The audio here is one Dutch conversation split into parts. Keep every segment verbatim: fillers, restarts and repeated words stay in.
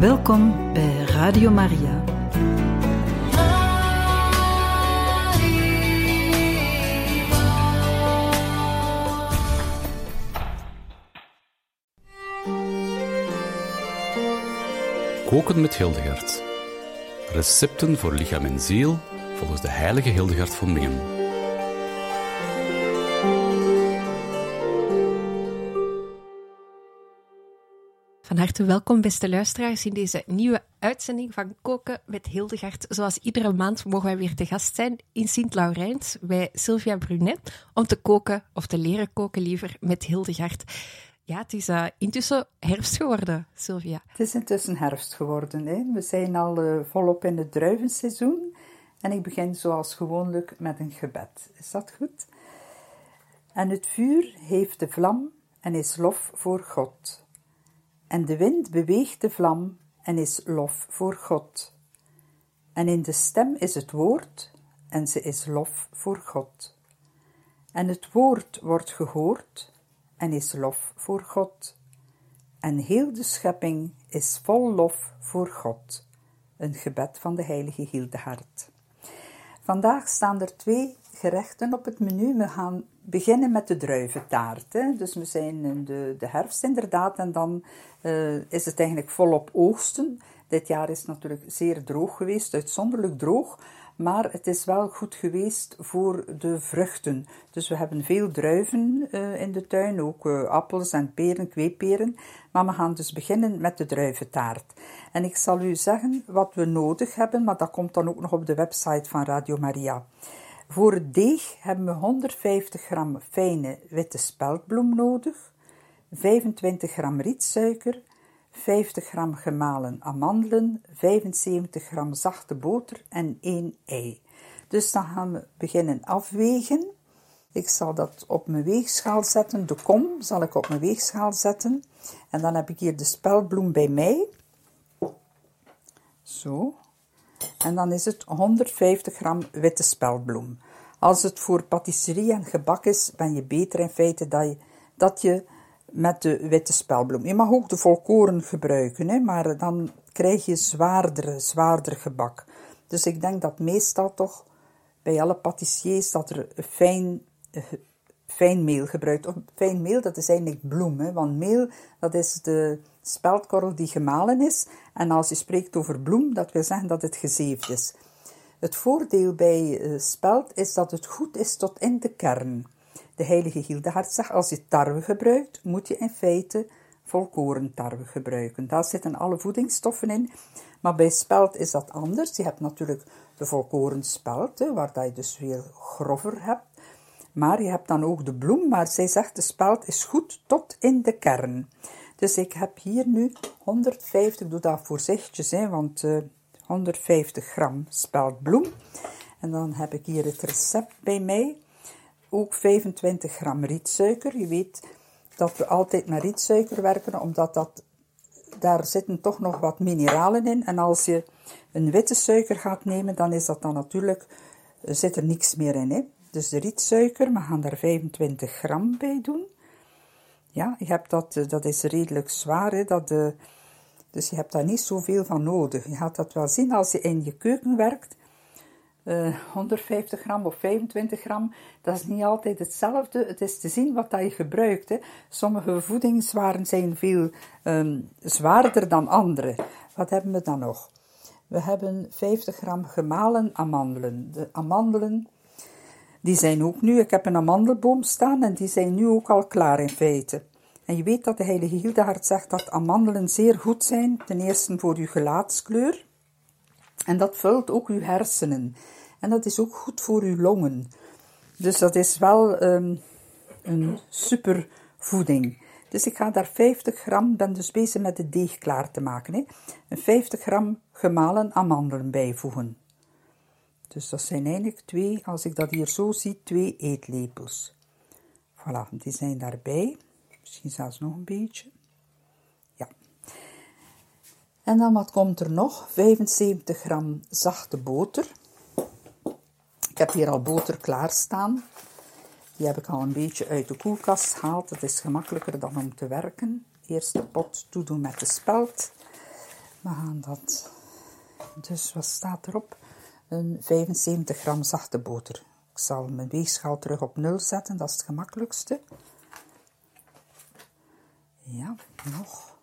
Welkom bij Radio Maria. Koken met Hildegard. Recepten voor lichaam en ziel volgens de heilige Hildegard van Bingen. Van harte welkom, beste luisteraars, in deze nieuwe uitzending van Koken met Hildegard. Zoals iedere maand mogen wij weer te gast zijn in Sint-Laurens bij Sylvia Brunet om te koken, of te leren koken liever, met Hildegard. Ja, het is uh, intussen herfst geworden, Sylvia. Het is intussen herfst geworden. Hè? We zijn al uh, volop in het druivenseizoen. En ik begin zoals gewoonlijk met een gebed. Is dat goed? En het vuur heeft de vlam en is lof voor God. En de wind beweegt de vlam en is lof voor God. En in de stem is het woord en ze is lof voor God. En het woord wordt gehoord en is lof voor God. En heel de schepping is vol lof voor God. Een gebed van de heilige Hildegard. Vandaag staan er twee gerechten op het menu. We gaan beginnen met de druiventaart. Hè. Dus we zijn in de, de herfst inderdaad en dan uh, is het eigenlijk volop oogsten. Dit jaar is het natuurlijk zeer droog geweest, uitzonderlijk droog. Maar het is wel goed geweest voor de vruchten. Dus we hebben veel druiven uh, in de tuin, ook uh, appels en peren, kweeperen. Maar we gaan dus beginnen met de druiventaart. En ik zal u zeggen wat we nodig hebben, maar dat komt dan ook nog op de website van Radio Maria. Voor het deeg hebben we honderdvijftig gram fijne witte speldbloem nodig, vijfentwintig gram rietsuiker, vijftig gram gemalen amandelen, vijfenzeventig gram zachte boter en één ei. Dus dan gaan we beginnen afwegen. Ik zal dat op mijn weegschaal zetten. De kom zal ik op mijn weegschaal zetten. En dan heb ik hier de speldbloem bij mij. Zo. En dan is het honderdvijftig gram witte speldbloem. Als het voor patisserie en gebak is, ben je beter in feite dat je, dat je met de witte speldbloem. Je mag ook de volkoren gebruiken, hè, maar dan krijg je zwaardere, zwaarder gebak. Dus ik denk dat meestal toch bij alle patissiers dat er fijn, fijn meel gebruikt. Of fijn meel, dat is eigenlijk bloem, hè, want meel, dat is de speldkorrel die gemalen is. En als je spreekt over bloem, dat wil zeggen dat het gezeefd is. Het voordeel bij uh, speld is dat het goed is tot in de kern. De heilige Hildegard zegt, als je tarwe gebruikt, moet je in feite volkoren tarwe gebruiken. Daar zitten alle voedingsstoffen in. Maar bij speld is dat anders. Je hebt natuurlijk de volkoren speld, hè, waar dat je dus veel grover hebt. Maar je hebt dan ook de bloem, maar zij zegt, de speld is goed tot in de kern. Dus ik heb hier nu honderdvijftig, ik doe dat voorzichtig, hè, want uh, honderdvijftig gram speldbloem. En dan heb ik hier het recept bij mij. Ook vijfentwintig gram rietsuiker. Je weet dat we altijd met rietsuiker werken, omdat dat, daar zitten toch nog wat mineralen in. En als je een witte suiker gaat nemen, dan is dat dan natuurlijk, zit er niks meer in. Hè? Dus de rietsuiker, we gaan daar vijfentwintig gram bij doen. Ja, je hebt dat, dat is redelijk zwaar, hè? Dat, uh, dus je hebt daar niet zoveel van nodig. Je gaat dat wel zien als je in je keuken werkt. Uh, honderdvijftig gram of vijfentwintig gram, dat is niet altijd hetzelfde. Het is te zien wat dat je gebruikt. Hè. Sommige voedingswaren zijn veel um, zwaarder dan andere. Wat hebben we dan nog? We hebben vijftig gram gemalen amandelen. De amandelen, die zijn ook nu, ik heb een amandelboom staan en die zijn nu ook al klaar in feite. En je weet dat de heilige Hildegard zegt dat amandelen zeer goed zijn, ten eerste voor je gelaatskleur. En dat vult ook uw hersenen. En dat is ook goed voor uw longen. Dus dat is wel um, een super voeding. Dus ik ga daar vijftig gram, ben dus bezig met het deeg klaar te maken. Hè. En vijftig gram gemalen amandelen bijvoegen. Dus dat zijn eigenlijk twee, als ik dat hier zo zie, twee eetlepels. Voilà, die zijn daarbij. Misschien zelfs nog een beetje. Ja. En dan wat komt er nog? vijfenzeventig gram zachte boter. Ik heb hier al boter klaarstaan. Die heb ik al een beetje uit de koelkast gehaald. Het is gemakkelijker dan om te werken. Eerst de pot toedoen met de speld. We gaan dat... Dus wat staat erop? Een vijfenzeventig gram zachte boter. Ik zal mijn weegschaal terug op nul zetten, dat is het gemakkelijkste. Ja, nog.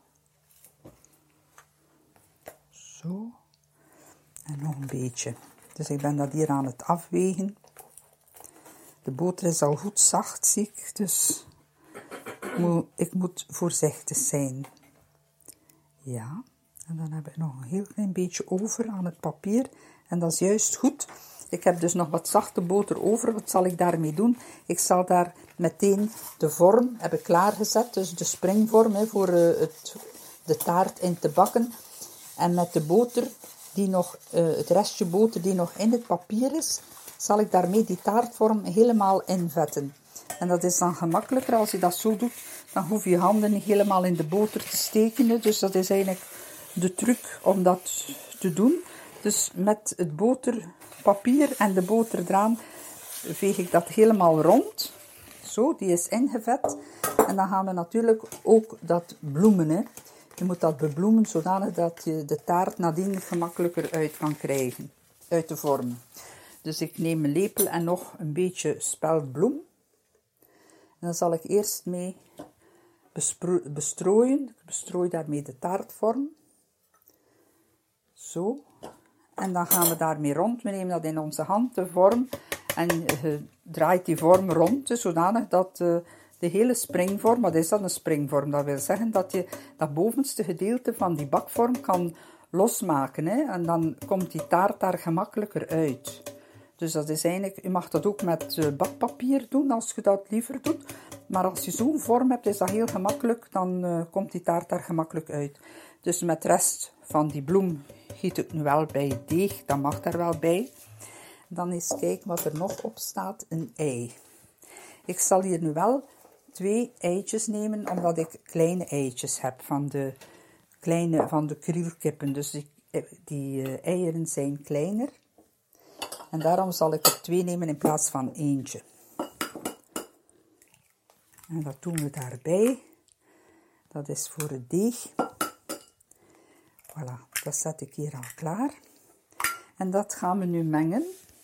Zo. En nog een beetje. Dus ik ben dat hier aan het afwegen. De boter is al goed zacht, zie ik. Dus ik moet voorzichtig zijn. Ja. En dan heb ik nog een heel klein beetje over aan het papier. En dat is juist goed. Ik heb dus nog wat zachte boter over. Wat zal ik daarmee doen? Ik zal daar meteen de vorm hebben klaargezet. Dus de springvorm hè, voor uh, het, de taart in te bakken. En met de boter, die nog, uh, het restje boter die nog in het papier is, zal ik daarmee die taartvorm helemaal invetten. En dat is dan gemakkelijker als je dat zo doet. Dan hoef je je handen niet helemaal in de boter te steken. Dus dat is eigenlijk de truc om dat te doen. Dus met het boterpapier en de boter eraan veeg ik dat helemaal rond. Zo, die is ingevet. En dan gaan we natuurlijk ook dat bloemen. Hè. Je moet dat bebloemen zodanig dat je de taart nadien gemakkelijker uit kan krijgen. Uit de vorm. Dus ik neem een lepel en nog een beetje speldbloem. En dan zal ik eerst mee bestrooien. Ik bestrooi daarmee de taartvorm. Zo. En dan gaan we daarmee rond. We nemen dat in onze hand, de vorm. En je draait die vorm rond, dus zodanig dat uh, de hele springvorm, wat is dat, een springvorm? Dat wil zeggen dat je dat bovenste gedeelte van die bakvorm kan losmaken. Hè? En dan komt die taart daar gemakkelijker uit. Dus dat is eigenlijk, je mag dat ook met uh, bakpapier doen, als je dat liever doet. Maar als je zo'n vorm hebt, is dat heel gemakkelijk. Dan uh, komt die taart daar gemakkelijk uit. Dus met de rest van die bloem giet ik nu wel bij het deeg. Dat mag daar wel bij. Dan eens kijken wat er nog op staat. Een ei. Ik zal hier nu wel twee eitjes nemen, omdat ik kleine eitjes heb van de, kleine, van de krielkippen. Dus die, die uh, eieren zijn kleiner. En daarom zal ik er twee nemen in plaats van eentje. En dat doen we daarbij. Dat is voor het deeg. Voilà, dat zet ik hier al klaar. En dat gaan we nu mengen.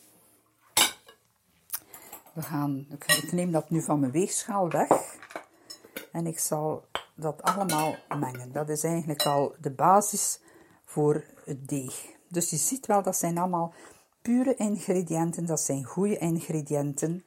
We gaan, ik neem dat nu van mijn weegschaal weg. En ik zal dat allemaal mengen. Dat is eigenlijk al de basis voor het deeg. Dus je ziet wel, dat zijn allemaal pure ingrediënten. Dat zijn goede ingrediënten.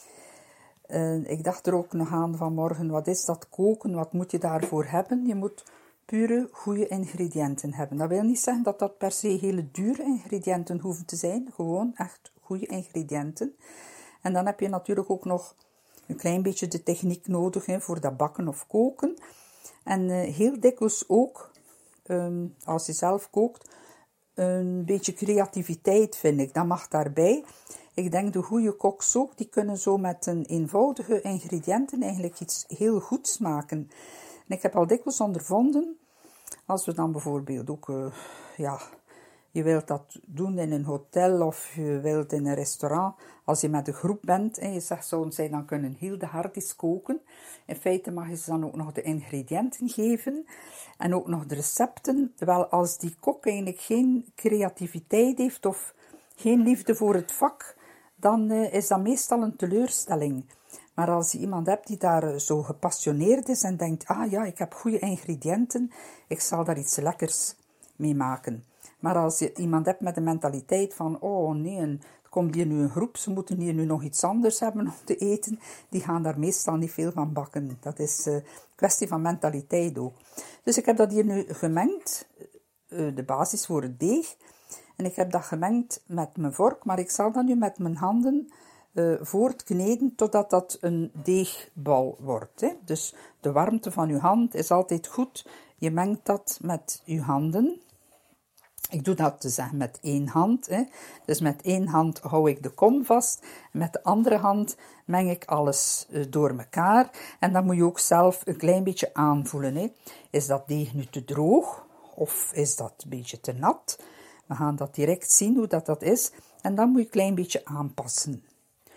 Uh, ik dacht er ook nog aan vanmorgen, wat is dat koken? Wat moet je daarvoor hebben? Je moet pure, goede ingrediënten hebben. Dat wil niet zeggen dat dat per se hele dure ingrediënten hoeven te zijn. Gewoon echt goede ingrediënten. En dan heb je natuurlijk ook nog een klein beetje de techniek nodig hè, voor dat bakken of koken. En uh, heel dikwijls ook, um, als je zelf kookt, een beetje creativiteit vind ik. Dat mag daarbij. Ik denk de goede koks ook, die kunnen zo met een eenvoudige ingrediënten eigenlijk iets heel goeds maken. En ik heb al dikwijls ondervonden, als we dan bijvoorbeeld ook, uh, ja, je wilt dat doen in een hotel of je wilt in een restaurant, als je met een groep bent en je zegt, zouden zij dan kunnen heel de hardis koken. In feite mag je ze dan ook nog de ingrediënten geven en ook nog de recepten. Terwijl als die kok eigenlijk geen creativiteit heeft of geen liefde voor het vak, dan uh, is dat meestal een teleurstelling. Maar als je iemand hebt die daar zo gepassioneerd is en denkt, ah ja, ik heb goede ingrediënten, ik zal daar iets lekkers mee maken. Maar als je iemand hebt met de mentaliteit van, oh nee, er komt hier nu een groep, ze moeten hier nu nog iets anders hebben om te eten, die gaan daar meestal niet veel van bakken. Dat is een uh, kwestie van mentaliteit ook. Dus ik heb dat hier nu gemengd, uh, de basis voor het deeg. En ik heb dat gemengd met mijn vork, maar ik zal dat nu met mijn handen uh, voortkneden totdat dat een deegbal wordt. Hè. Dus de warmte van uw hand is altijd goed. Je mengt dat met uw handen. Ik doe dat dus met één hand. Hè. Dus met één hand hou ik de kom vast. Met de andere hand meng ik alles uh, door elkaar. En dan moet je ook zelf een klein beetje aanvoelen. Hè. Is dat deeg nu te droog? Of is dat een beetje te nat? We gaan dat direct zien hoe dat, dat is. En dan moet je een klein beetje aanpassen.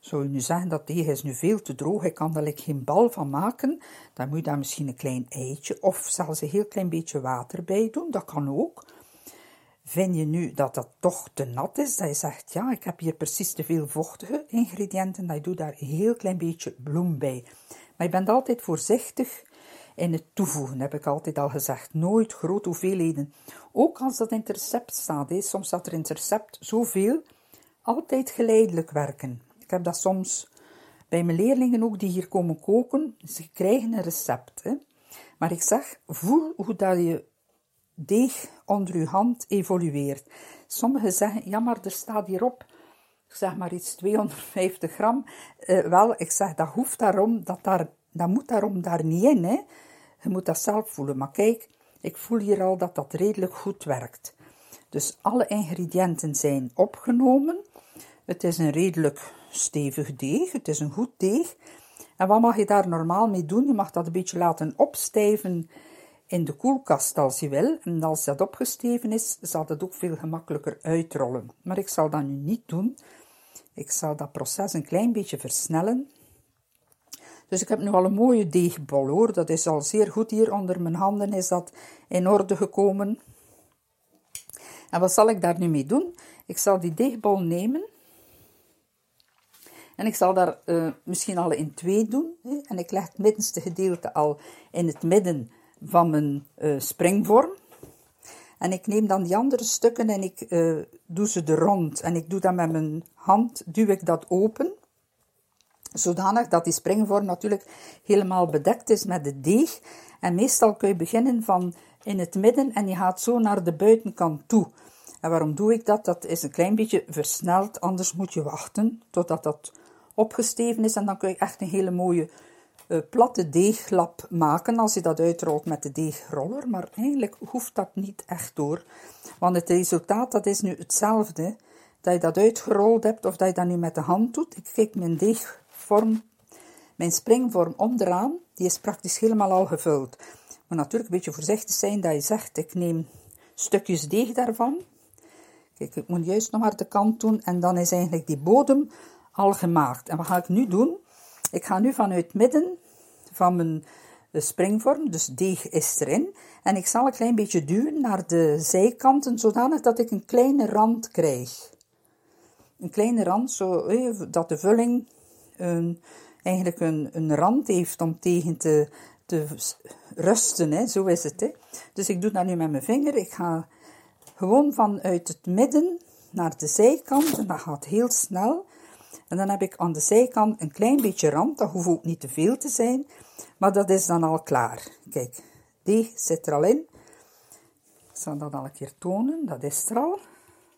Zou je nu zeggen dat deeg is nu veel te droog, ik kan er geen bal van maken, dan moet je daar misschien een klein eitje of zelfs een heel klein beetje water bij doen, dat kan ook. Vind je nu dat dat toch te nat is, dat je zegt, ja, ik heb hier precies te veel vochtige ingrediënten, dan doe je daar een heel klein beetje bloem bij. Maar je bent altijd voorzichtig in het toevoegen, heb ik altijd al gezegd. Nooit grote hoeveelheden. Ook als dat in het recept staat, hè. Soms staat er in het recept zoveel, altijd geleidelijk werken. Ik heb dat soms bij mijn leerlingen ook, die hier komen koken, ze krijgen een recept. Hè. Maar ik zeg, voel hoe dat je deeg onder je hand evolueert. Sommigen zeggen, ja, maar er staat hierop, ik zeg maar iets tweehonderdvijftig gram. Uh, wel, ik zeg, dat hoeft daarom, dat, daar, dat moet daarom daar niet in. Hè. Je moet dat zelf voelen. Maar kijk, ik voel hier al dat dat redelijk goed werkt. Dus alle ingrediënten zijn opgenomen. Het is een redelijk stevig deeg, het is een goed deeg. En wat mag je daar normaal mee doen? Je mag dat een beetje laten opstijven in de koelkast als je wil. En als dat opgesteven is, zal dat ook veel gemakkelijker uitrollen. Maar ik zal dat nu niet doen. Ik zal dat proces een klein beetje versnellen. Dus ik heb nu al een mooie deegbol hoor. Dat is al zeer goed hier onder mijn handen is dat in orde gekomen. En wat zal ik daar nu mee doen? Ik zal die deegbol nemen. En ik zal daar uh, misschien al in twee doen. Hè? En ik leg het middenste gedeelte al in het midden van mijn uh, springvorm. En ik neem dan die andere stukken en ik uh, doe ze er rond. En ik doe dat met mijn hand, duw ik dat open. Zodanig dat die springvorm natuurlijk helemaal bedekt is met de deeg. En meestal kun je beginnen van in het midden en je gaat zo naar de buitenkant toe. En waarom doe ik dat? Dat is een klein beetje versneld, anders moet je wachten totdat dat opgesteven is. En dan kun je echt een hele mooie uh, platte deeglap maken als je dat uitrolt met de deegroller. Maar eigenlijk hoeft dat niet echt door. Want het resultaat dat is nu hetzelfde. Dat je dat uitgerold hebt of dat je dat nu met de hand doet. Ik kijk mijn deegvorm, mijn springvorm onderaan, die is praktisch helemaal al gevuld. Maar natuurlijk een beetje voorzichtig zijn dat je zegt, ik neem stukjes deeg daarvan. Kijk, ik moet juist nog maar de kant doen en dan is eigenlijk die bodem al gemaakt. En wat ga ik nu doen? Ik ga nu vanuit het midden van mijn springvorm, dus deeg is erin, en ik zal een klein beetje duwen naar de zijkanten, zodanig dat ik een kleine rand krijg. Een kleine rand, zodat de vulling een, eigenlijk een, een rand heeft om tegen te, te rusten, hè. Zo is het. Hè. Dus ik doe dat nu met mijn vinger. Ik ga gewoon vanuit het midden naar de zijkant, en dat gaat heel snel. En dan heb ik aan de zijkant een klein beetje rand, dat hoeft ook niet te veel te zijn, maar dat is dan al klaar. Kijk, deeg zit er al in. Ik zal dat al een keer tonen, dat is er al.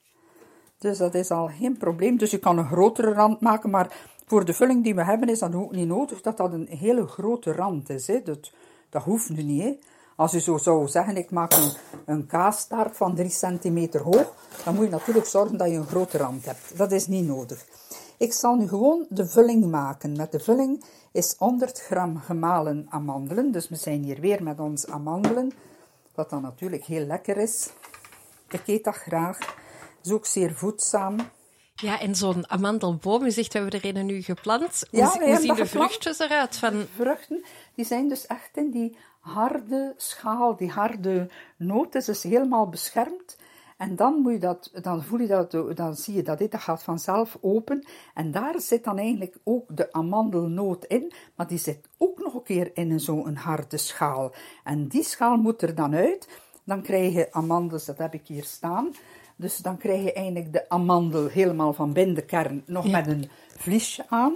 Dus dat is al geen probleem. Dus je kan een grotere rand maken, maar voor de vulling die we hebben is dat ook niet nodig dat dat een hele grote rand is. Hè. Dat, dat hoeft nu niet. Hè. Als je zo zou zeggen, ik maak een, een kaastaart van drie centimeter hoog, dan moet je natuurlijk zorgen dat je een grote rand hebt. Dat is niet nodig. Ik zal nu gewoon de vulling maken. Met de vulling is honderd gram gemalen amandelen. Dus we zijn hier weer met ons amandelen, wat dan natuurlijk heel lekker is. Ik eet dat graag. Is ook zeer voedzaam. Ja, en zo'n amandelboom, u zegt, we hebben er een nu geplant. Hoe, Ja, hoe zien de vruchtjes eruit? Van... De vruchten, die zijn dus echt in die harde schaal, die harde noot is dus helemaal beschermd. En dan, moet je dat, dan voel je dat, dan zie je dat dit, dat gaat vanzelf open. En daar zit dan eigenlijk ook de amandelnoot in, maar die zit ook nog een keer in zo'n harde schaal. En die schaal moet er dan uit. Dan krijg je amandels, dat heb ik hier staan. Dus dan krijg je eigenlijk de amandel helemaal van binnen de kern nog ja. met een vliesje aan.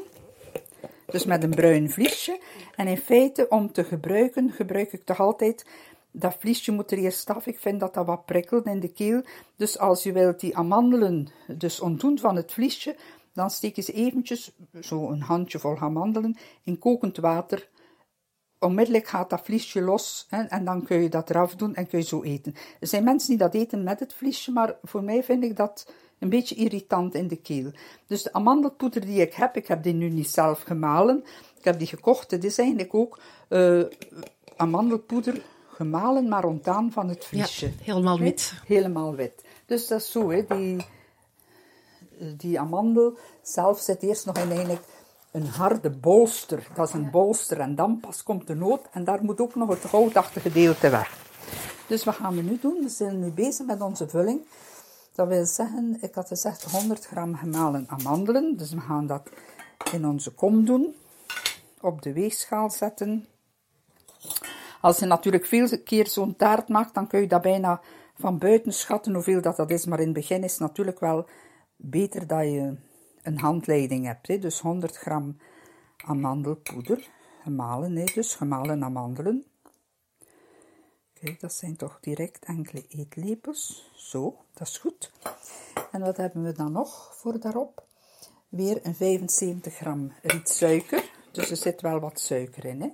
Dus met een bruin vliesje. En in feite, om te gebruiken, gebruik ik toch altijd... Dat vliesje moet er eerst af. Ik vind dat dat wat prikkelt in de keel. Dus als je wilt die amandelen dus ontdoen van het vliesje, dan steek je ze eventjes, zo een handjevol amandelen, in kokend water. Onmiddellijk gaat dat vliesje los hè, en dan kun je dat eraf doen en kun je zo eten. Er zijn mensen die dat eten met het vliesje, maar voor mij vind ik dat een beetje irritant in de keel. Dus de amandelpoeder die ik heb, ik heb die nu niet zelf gemalen. Ik heb die gekocht. Het is eigenlijk ook uh, amandelpoeder gemalen, maar ontdaan van het vliesje. Ja, helemaal wit. He? Helemaal wit. Dus dat is zo, hè. Die, die amandel zelf zit eerst nog in eigenlijk een harde bolster. Dat is een bolster en dan pas komt de noot en daar moet ook nog het goudachtige gedeelte weg. Dus wat gaan we nu doen? We zijn nu bezig met onze vulling. Dat wil zeggen, ik had gezegd honderd gram gemalen amandelen. Dus we gaan dat in onze kom doen. Op de weegschaal zetten. Als je natuurlijk veel keer zo'n taart maakt, dan kun je dat bijna van buiten schatten hoeveel dat, dat is. Maar in het begin is het natuurlijk wel beter dat je een handleiding hebt. Hè? Dus honderd gram amandelpoeder. Gemalen, hè? Dus gemalen amandelen. Kijk, dat zijn toch direct enkele eetlepels. Zo, dat is goed. En wat hebben we dan nog voor daarop? Weer een vijfenzeventig gram rietsuiker. Dus er zit wel wat suiker in, hè.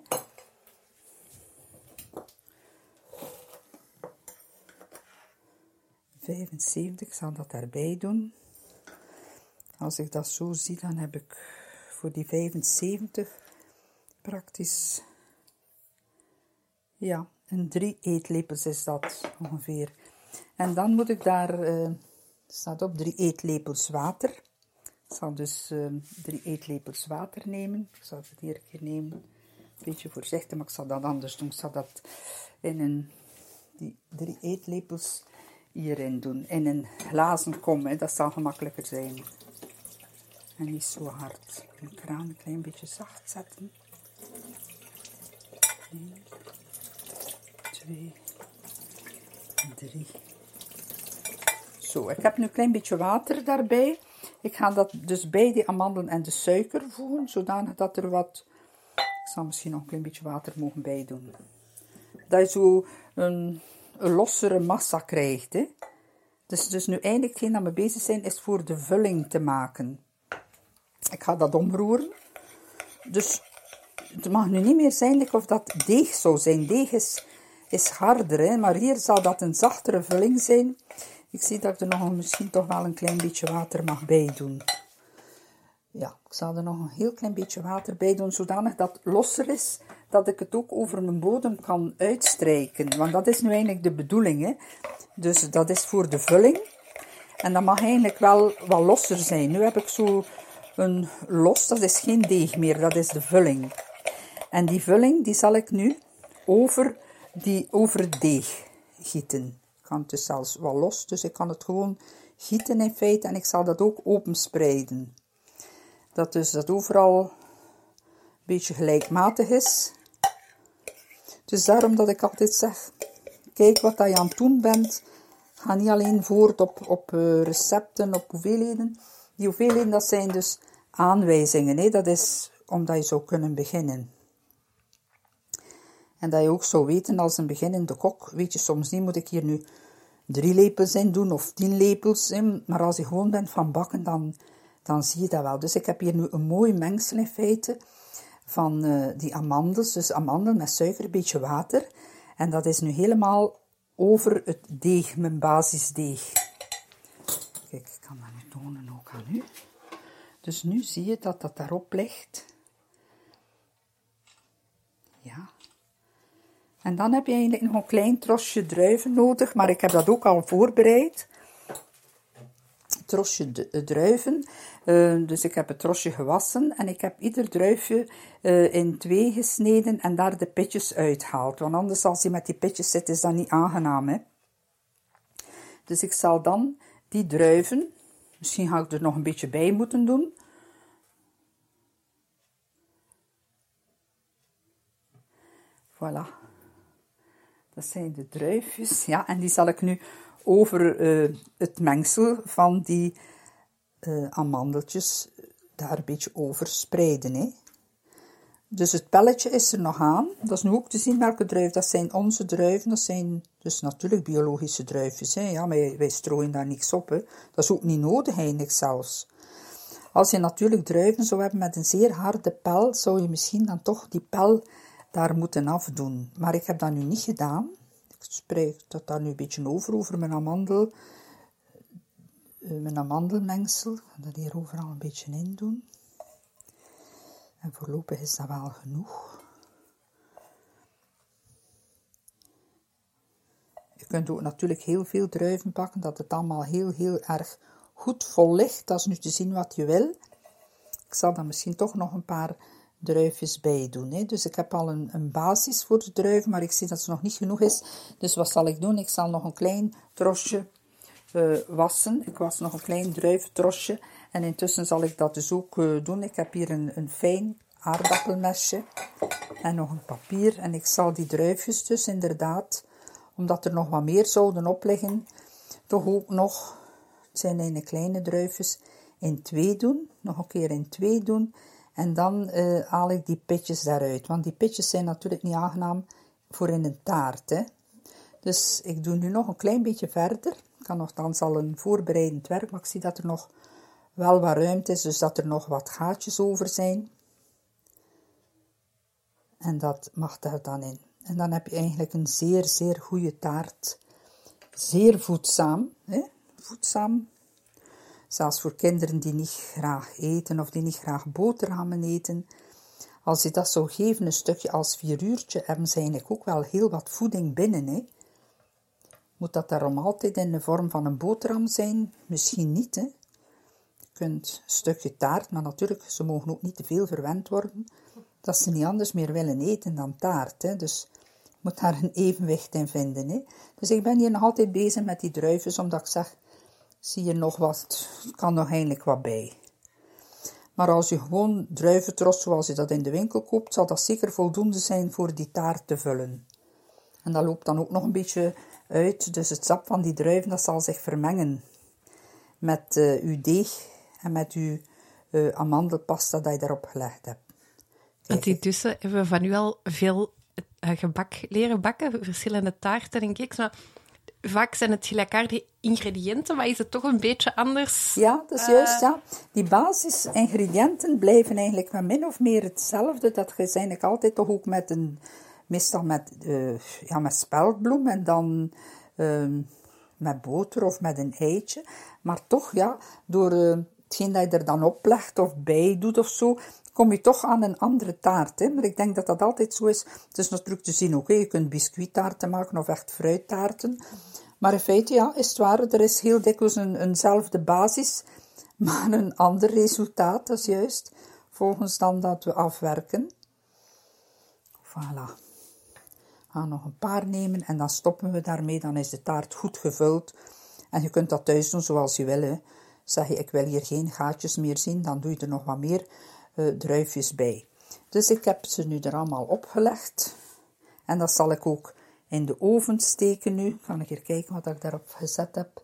vijfenzeventig, ik zal dat daarbij doen. Als ik dat zo zie, dan heb ik voor die vijfenzeventig praktisch, ja, een drie eetlepels is dat ongeveer. En dan moet ik daar, uh, staat op, drie eetlepels water. Ik zal dus uh, drie eetlepels water nemen. Ik zal het hier een keer nemen. Een beetje voorzichtig, maar ik zal dat anders doen. Ik zal dat in een, die drie eetlepels hierin doen. In een glazen kom, hè. Dat zal gemakkelijker zijn. En niet zo hard. De kraan een klein beetje zacht zetten. één, twee, drie. Zo, ik heb nu een klein beetje water daarbij. Ik ga dat dus bij die amandelen en de suiker voegen, zodanig dat er wat... Ik zal misschien nog een klein beetje water mogen bij doen. Dat je zo een, een lossere massa krijgt, hè. Dus, dus nu eindelijk hetgeen dat we bezig zijn, is voor de vulling te maken. Ik ga dat omroeren. Dus het mag nu niet meer zijn of dat deeg zou zijn. Deeg is, is harder, hè? Maar hier zal dat een zachtere vulling zijn. Ik zie dat ik er nog misschien toch wel een klein beetje water mag bij doen. Ja, ik zal er nog een heel klein beetje water bij doen, zodanig dat het losser is, dat ik het ook over mijn bodem kan uitstrijken. Want dat is nu eigenlijk de bedoeling, hè. Dus dat is voor de vulling. En dat mag eigenlijk wel wat losser zijn. Nu heb ik zo een los, dat is geen deeg meer, dat is de vulling. En die vulling, die zal ik nu over, die, over het deeg gieten. Ik kan het dus zelfs wat los, dus ik kan het gewoon gieten in feite. En ik zal dat ook openspreiden. Dat dus dat overal een beetje gelijkmatig is. Dus daarom dat ik altijd zeg, kijk wat dat je aan het doen bent. Ga niet alleen voort op, op uh, recepten, op hoeveelheden. Die hoeveelheden, dat zijn dus aanwijzingen. Hè? Dat is omdat je zou kunnen beginnen. En dat je ook zou weten als een beginnende kok, weet je soms niet, moet ik hier nu drie lepels in doen of tien lepels in. Maar als je gewoon bent van bakken, dan, dan zie je dat wel. Dus ik heb hier nu een mooi mengsel in feite van uh, die amandels. Dus amandel met suiker, een beetje water. En dat is nu helemaal over het deeg, mijn basisdeeg. Kijk, ik kan dat nu tonen ook aan u. Dus nu zie je dat dat daarop ligt. Ja. En dan heb je eigenlijk nog een klein trosje druiven nodig, maar ik heb dat ook al voorbereid. Trosje druiven. Uh, dus ik heb het trosje gewassen en ik heb ieder druifje uh, in twee gesneden en daar de pitjes uitgehaald. Want anders als je met die pitjes zit, is dat niet aangenaam, hè. Dus ik zal dan die druiven, misschien ga ik er nog een beetje bij moeten doen. Voilà. Dat zijn de druifjes, ja, en die zal ik nu over uh, het mengsel van die uh, amandeltjes daar een beetje over spreiden, hè. Dus het pelletje is er nog aan. Dat is nu ook te zien welke druif. Dat zijn onze druiven. Dat zijn dus natuurlijk biologische druifjes, hè. Ja, wij, wij strooien daar niks op, hè. Dat is ook niet nodig eigenlijk zelfs. Als je natuurlijk druiven zou hebben met een zeer harde pel, zou je misschien dan toch die pel daar moeten afdoen. Maar ik heb dat nu niet gedaan. Ik spreid dat daar nu een beetje over, over mijn amandel, mijn amandelmengsel. Ik ga dat hier overal een beetje in doen. En voorlopig is dat wel genoeg. Je kunt ook natuurlijk heel veel druiven pakken, dat het allemaal heel, heel erg goed vol licht. Dat is nu te zien wat je wil. Ik zal dan misschien toch nog een paar druifjes bij doen. Hè. Dus ik heb al een, een basis voor de druiven, maar ik zie dat ze nog niet genoeg is. Dus wat zal ik doen? Ik zal nog een klein trosje uh, wassen. Ik was nog een klein druiventrosje. En intussen zal ik dat dus ook uh, doen. Ik heb hier een, een fijn aardappelmesje en nog een papier. En ik zal die druifjes dus inderdaad, omdat er nog wat meer zouden opliggen, toch ook nog, het zijn een kleine druifjes, in twee doen. Nog een keer in twee doen. En dan uh, haal ik die pitjes daaruit. Want die pitjes zijn natuurlijk niet aangenaam voor in een taart. Hè. Dus ik doe nu nog een klein beetje verder. Ik kan nogthans al een voorbereidend werk, maar ik zie dat er nog wel wat ruimte is. Dus dat er nog wat gaatjes over zijn. En dat mag daar dan in. En dan heb je eigenlijk een zeer, zeer goede taart. Zeer voedzaam. Hè? Voedzaam. Zelfs voor kinderen die niet graag eten of die niet graag boterhammen eten. Als je dat zou geven, een stukje als vier uurtje, hebben ze eigenlijk ook wel heel wat voeding binnen. Hè? Moet dat daarom altijd in de vorm van een boterham zijn? Misschien niet. Hè? Je kunt een stukje taart, maar natuurlijk, ze mogen ook niet te veel verwend worden. Dat ze niet anders meer willen eten dan taart. Hè? Dus je moet daar een evenwicht in vinden. Hè? Dus ik ben hier nog altijd bezig met die druifjes, omdat ik zeg, zie je nog wat, kan nog eigenlijk wat bij. Maar als je gewoon druiventros, zoals je dat in de winkel koopt, zal dat zeker voldoende zijn voor die taart te vullen. En dat loopt dan ook nog een beetje uit, dus het sap van die druiven, dat zal zich vermengen met uh, uw deeg en met uw uh, amandelpasta dat je daarop gelegd hebt. Want intussen hebben we van u al veel uh, gebak leren bakken, verschillende taarten en cakes, maar vaak zijn het gelijkaardige ingrediënten, maar is het toch een beetje anders? Ja, dat is uh... juist, ja. Die basisingrediënten blijven eigenlijk met min of meer hetzelfde. Dat is eigenlijk altijd toch ook met een, meestal met, uh, ja, met speldbloem en dan uh, met boter of met een eitje. Maar toch, ja, door uh, hetgeen dat je er dan oplegt of bij doet of zo, kom je toch aan een andere taart. Hè? Maar ik denk dat dat altijd zo is. Het is natuurlijk te zien ook. Hè? Je kunt biscuittaarten maken of echt fruittaarten. Maar in feite, ja, is het waar. Er is heel dikwijls een, eenzelfde basis, maar een ander resultaat. Dat is juist volgens dan dat we afwerken. Voilà. We gaan nog een paar nemen en dan stoppen we daarmee. Dan is de taart goed gevuld. En je kunt dat thuis doen zoals je wil. Hè? Zeg je, ik wil hier geen gaatjes meer zien, dan doe je er nog wat meer Uh, druifjes bij. Dus ik heb ze nu er allemaal opgelegd. En dat zal ik ook in de oven steken nu. Kan ik hier kijken wat ik daarop gezet heb.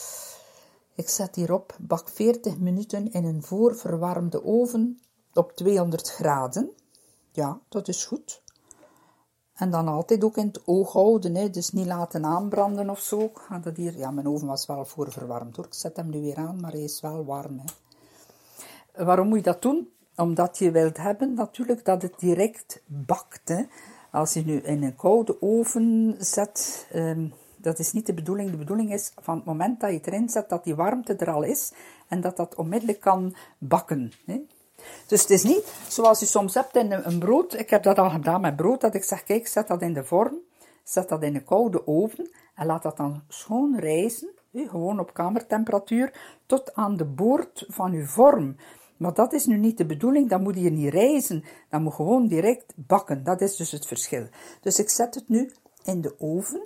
Ik zet hierop, bak veertig minuten in een voorverwarmde oven op tweehonderd graden. Ja, dat is goed. En dan altijd ook in het oog houden, hè. Dus niet laten aanbranden of zo. Ik ga dat hier, ja, mijn oven was wel voorverwarmd hoor. Ik zet hem nu weer aan, maar hij is wel warm. Hè. Waarom moet je dat doen? Omdat je wilt hebben natuurlijk dat het direct bakt. Hè. Als je nu in een koude oven zet, um, dat is niet de bedoeling. De bedoeling is van het moment dat je het erin zet, dat die warmte er al is en dat dat onmiddellijk kan bakken. Hè. Dus het is niet zoals je soms hebt in een, een brood. Ik heb dat al gedaan met brood, dat ik zeg, kijk, zet dat in de vorm, zet dat in een koude oven en laat dat dan schoon rijzen, hè, gewoon op kamertemperatuur, tot aan de boord van je vorm. Maar dat is nu niet de bedoeling, dat moet je niet rijzen, dat moet gewoon direct bakken. Dat is dus het verschil. Dus ik zet het nu in de oven.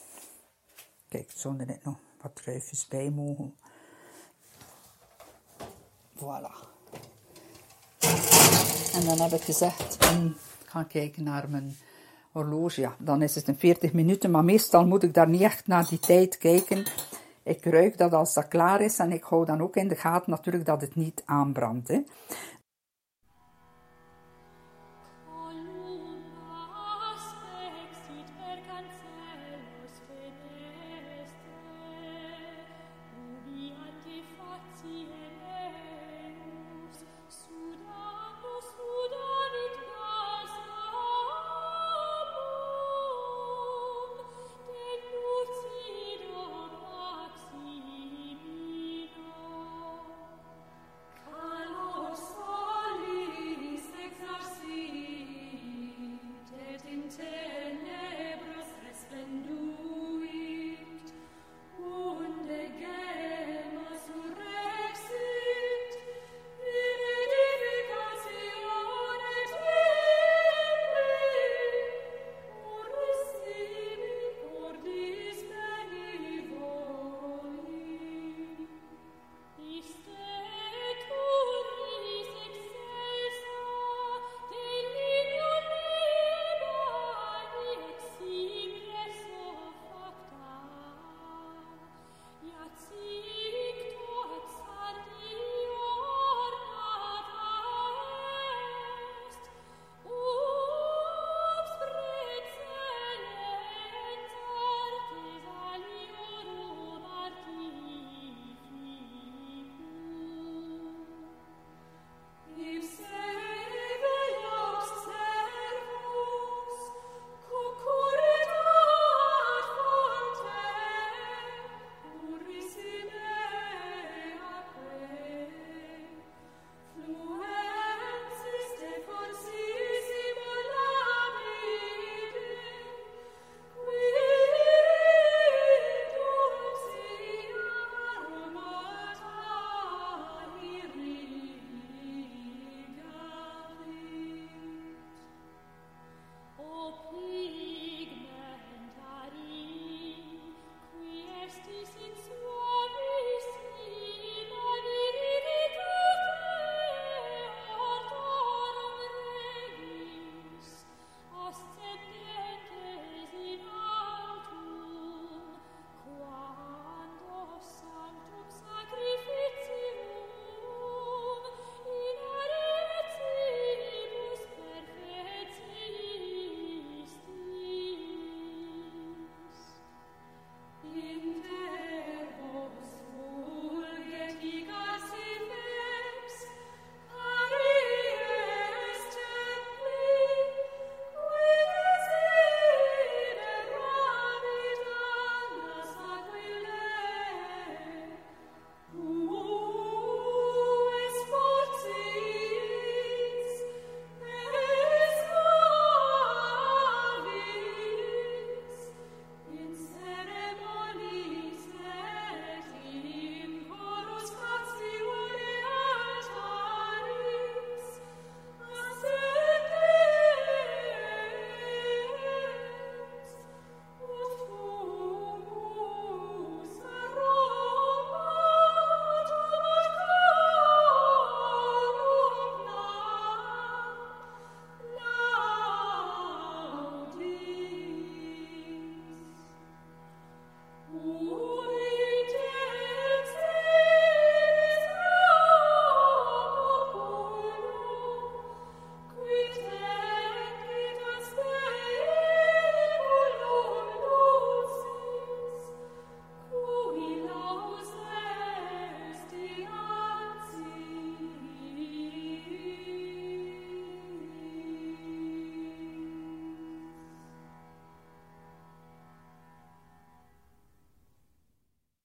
Kijk, zonder er nog wat druifjes bij mogen. Voilà. En dan heb ik gezegd, ik ga kijken naar mijn horloge. Ja, dan is het een veertig minuten, maar meestal moet ik daar niet echt naar die tijd kijken. Ik ruik dat als dat klaar is en ik hou dan ook in de gaten natuurlijk dat het niet aanbrandt. Hè. Resplendent, unde gemma surreptita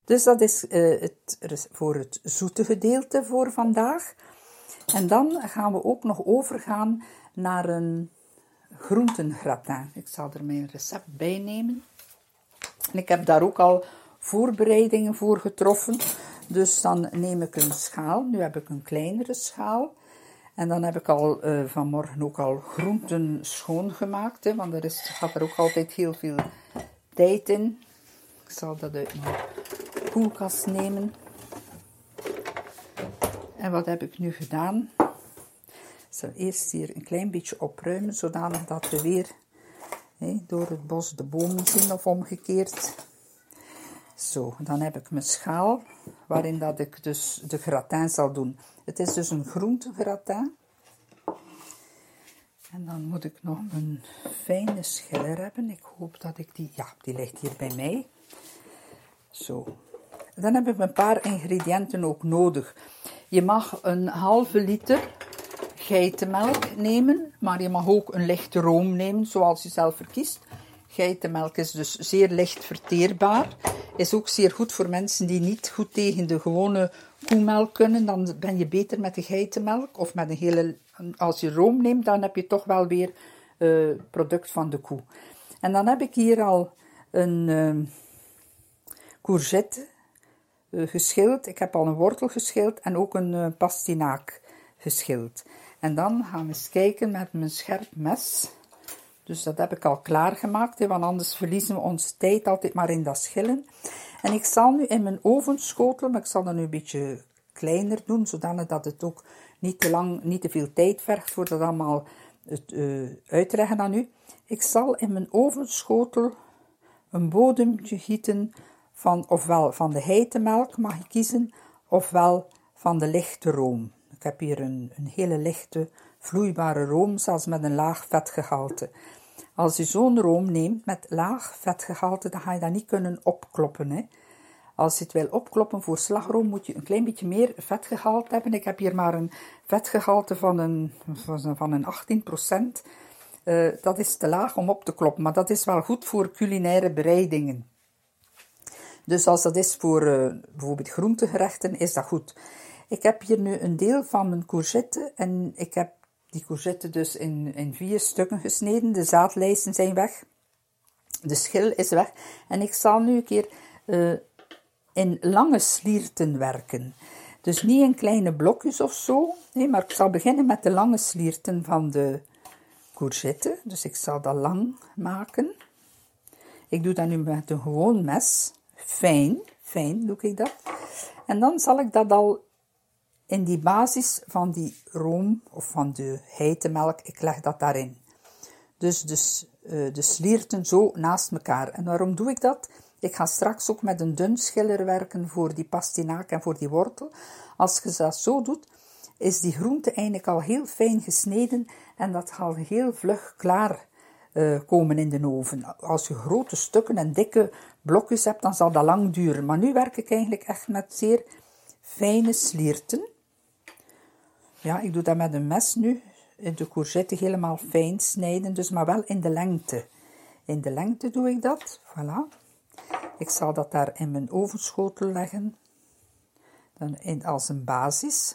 Dus dat is uh, het, voor het zoete gedeelte voor vandaag. En dan gaan we ook nog overgaan naar een groentengratin. Ik zal er mijn recept bij nemen. En ik heb daar ook al voorbereidingen voor getroffen. Dus dan neem ik een schaal. Nu heb ik een kleinere schaal. En dan heb ik al uh, vanmorgen ook al groenten schoongemaakt. Hè, want er is, gaat er ook altijd heel veel tijd in. Ik zal dat uit mijn koelkast nemen. En wat heb ik nu gedaan? Ik zal eerst hier een klein beetje opruimen, zodanig dat we weer hè, door het bos de bomen zien of omgekeerd. Zo, dan heb ik mijn schaal, waarin dat ik dus de gratin zal doen. Het is dus een groentegratin. En dan moet ik nog een fijne schiller hebben. Ik hoop dat ik die... Ja, die ligt hier bij mij. Zo. Dan heb ik een paar ingrediënten ook nodig. Je mag een halve liter geitenmelk nemen, maar je mag ook een lichte room nemen, zoals je zelf verkiest. Geitenmelk is dus zeer licht verteerbaar. Is ook zeer goed voor mensen die niet goed tegen de gewone koemelk kunnen. Dan ben je beter met de geitenmelk. Of met een hele... Als je room neemt, dan heb je toch wel weer uh, product van de koe. En dan heb ik hier al een uh, courgette uh, geschild. Ik heb al een wortel geschild en ook een uh, pastinaak geschild. En dan gaan we eens kijken met mijn scherp mes. Dus dat heb ik al klaargemaakt, hè, want anders verliezen we onze tijd altijd maar in dat schillen. En ik zal nu in mijn ovenschotel, maar ik zal dat nu een beetje kleiner doen, zodanig dat het ook niet te lang, niet te veel tijd vergt voor dat allemaal het, uh, uitleggen aan u. Ik zal in mijn ovenschotel een bodempje gieten van, ofwel van de geitenmelk mag je kiezen, ofwel van de lichte room. Ik heb hier een, een hele lichte, vloeibare room, zelfs met een laag vetgehalte. Als je zo'n room neemt met laag vetgehalte, dan ga je dat niet kunnen opkloppen. Hè. Als je het wil opkloppen voor slagroom, moet je een klein beetje meer vetgehalte hebben. Ik heb hier maar een vetgehalte van een, van een achttien procent. Uh, dat is te laag om op te kloppen, maar dat is wel goed voor culinaire bereidingen. Dus als dat is voor uh, bijvoorbeeld groentegerechten, is dat goed. Ik heb hier nu een deel van mijn courgette en ik heb die courgette dus in, in vier stukken gesneden. De zaadlijsten zijn weg. De schil is weg. En ik zal nu een keer uh, in lange slierten werken. Dus niet in kleine blokjes of zo. Nee, maar ik zal beginnen met de lange slierten van de courgette. Dus ik zal dat lang maken. Ik doe dat nu met een gewoon mes. Fijn, fijn doe ik dat. En dan zal ik dat al in die basis van die room of van de geitenmelk, ik leg dat daarin. Dus de, uh, de slierten zo naast elkaar. En waarom doe ik dat? Ik ga straks ook met een dun schiller werken voor die pastinaak en voor die wortel. Als je dat zo doet, is die groente eigenlijk al heel fijn gesneden en dat gaat heel vlug klaar uh, komen in de oven. Als je grote stukken en dikke blokjes hebt, dan zal dat lang duren. Maar nu werk ik eigenlijk echt met zeer fijne slierten. Ja, ik doe dat met een mes nu. De courgette helemaal fijn snijden, dus maar wel in de lengte. In de lengte doe ik dat. Voilà. Ik zal dat daar in mijn ovenschotel leggen. Dan in, als een basis.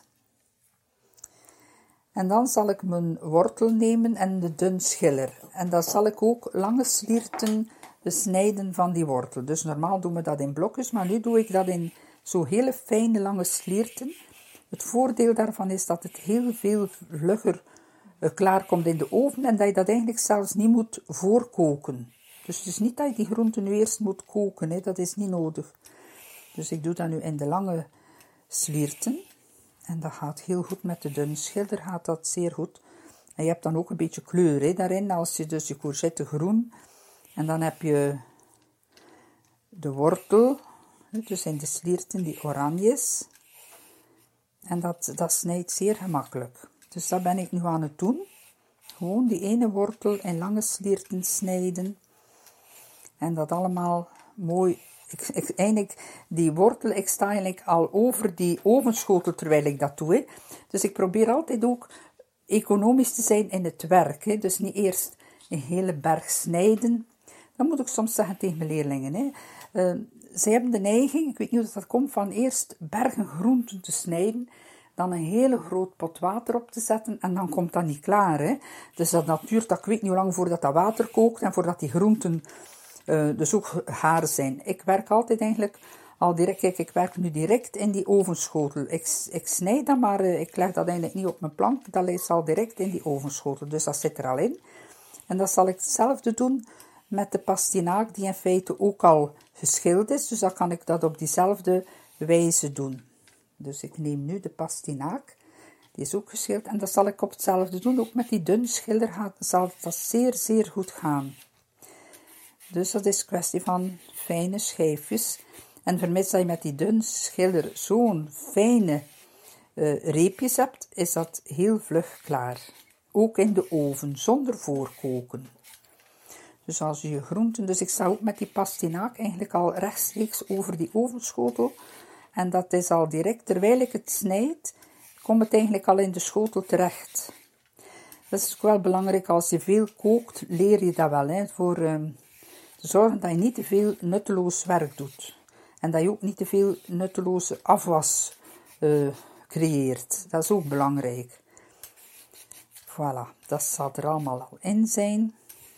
En dan zal ik mijn wortel nemen en de dun schiller. En dan zal ik ook lange slierten besnijden van die wortel. Dus normaal doen we dat in blokjes, maar nu doe ik dat in zo hele fijne lange slierten. Het voordeel daarvan is dat het heel veel vlugger uh, klaar komt in de oven en dat je dat eigenlijk zelfs niet moet voorkoken. Dus het is niet dat je die groenten nu eerst moet koken, hè. Dat is niet nodig. Dus ik doe dat nu in de lange slierten. En dat gaat heel goed met de dunne schilder, gaat dat zeer goed. En je hebt dan ook een beetje kleur hè, daarin, als je dus je courgette groen. En dan heb je de wortel, dus in de slierten die oranjes. En dat, dat snijdt zeer gemakkelijk. Dus dat ben ik nu aan het doen. Gewoon die ene wortel in lange slierten snijden. En dat allemaal mooi. Ik, ik, eigenlijk, die wortel, ik sta eigenlijk al over die ovenschotel terwijl ik dat doe. Hè. Dus ik probeer altijd ook economisch te zijn in het werk. Hè. Dus niet eerst een hele berg snijden. Dat moet ik soms zeggen tegen mijn leerlingen. Hè. Uh, zij hebben de neiging, ik weet niet hoe dat komt, van eerst bergen groenten te snijden, dan een hele groot pot water op te zetten en dan komt dat niet klaar. Hè? Dus dat, dat duurt, dat, ik weet niet hoe lang voordat dat water kookt en voordat die groenten uh, dus ook gaar zijn. Ik werk altijd eigenlijk al direct, kijk, ik werk nu direct in die ovenschotel. Ik, ik snijd dat, maar uh, ik leg dat eigenlijk niet op mijn plank, dat ligt al direct in die ovenschotel. Dus dat zit er al in. En dat zal ik hetzelfde doen met de pastinaak, die in feite ook al geschild is. Dus dan kan ik dat op diezelfde wijze doen. Dus ik neem nu de pastinaak, die is ook geschild. En dat zal ik op hetzelfde doen. Ook met die dun schilder gaat, zal dat zeer, zeer goed gaan. Dus dat is kwestie van fijne schijfjes. En vermits dat je met die dun schilder zo'n fijne uh, reepjes hebt, is dat heel vlug klaar. Ook in de oven, zonder voorkoken. Dus als je je groenten... Dus ik sta ook met die pastinaak eigenlijk al rechtstreeks over die ovenschotel. En dat is al direct, terwijl ik het snijd, komt het eigenlijk al in de schotel terecht. Dat is ook wel belangrijk, als je veel kookt, leer je dat wel. Hè, voor um, te zorgen dat je niet te veel nutteloos werk doet. En dat je ook niet te veel nutteloze afwas uh, creëert. Dat is ook belangrijk. Voilà, dat zal er allemaal al in zijn.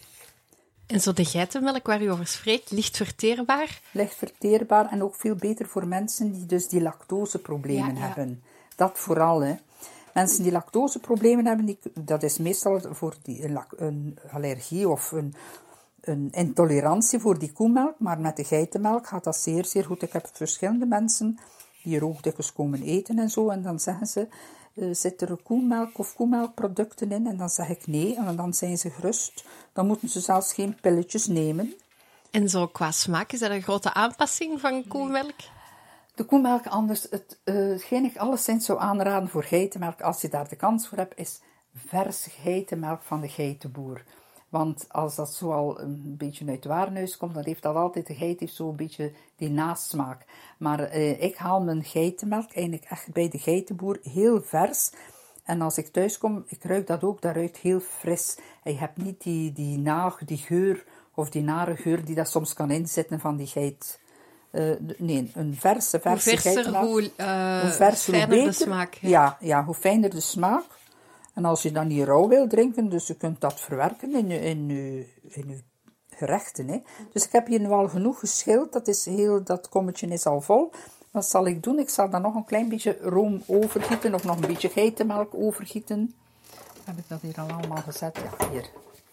En zo de geitenmelk waar u over spreekt, licht verteerbaar? Licht verteerbaar en ook veel beter voor mensen die dus die lactoseproblemen ja, ja. hebben. Dat vooral, hè. Mensen die lactoseproblemen hebben, die, dat is meestal voor die, een, een allergie of een, een intolerantie voor die koemelk, maar met de geitenmelk gaat dat zeer, zeer goed. Ik heb verschillende mensen die er ook dikwijls komen eten en zo, en dan zeggen ze, uh, zit er koemelk of koemelkproducten in? En dan zeg ik nee, en dan zijn ze gerust. Dan moeten ze zelfs geen pilletjes nemen. En zo qua smaak, is dat een grote aanpassing van koemelk? De koemelk anders, het, uh, hetgeen ik alleszins zou aanraden voor geitenmelk, als je daar de kans voor hebt, is verse geitenmelk van de geitenboer. Want als dat zo al een beetje uit het warenhuis komt, dan heeft dat altijd, de geit heeft zo een beetje die nasmaak. Maar uh, ik haal mijn geitenmelk eigenlijk echt bij de geitenboer heel vers. En als ik thuis kom, ik ruik dat ook, dat ruikt heel fris. En je hebt niet die, die naag, die geur, of die nare geur die daar soms kan inzitten van die geit. Uh, nee, een verse, verse hoe verser, geitenmelk. Hoe, uh, hoe verser, fijner hoe beter. de smaak. Ja. Ja, ja, hoe fijner de smaak. En als je dan niet rauw wil drinken, dus je kunt dat verwerken in je, in je, in je gerechten. Hè. Dus ik heb hier nu al genoeg geschild. Dat, is heel, dat kommetje is al vol. Wat zal ik doen? Ik zal daar nog een klein beetje room overgieten, of nog een beetje geitenmelk overgieten. Heb ik dat hier al allemaal gezet? Ja, hier.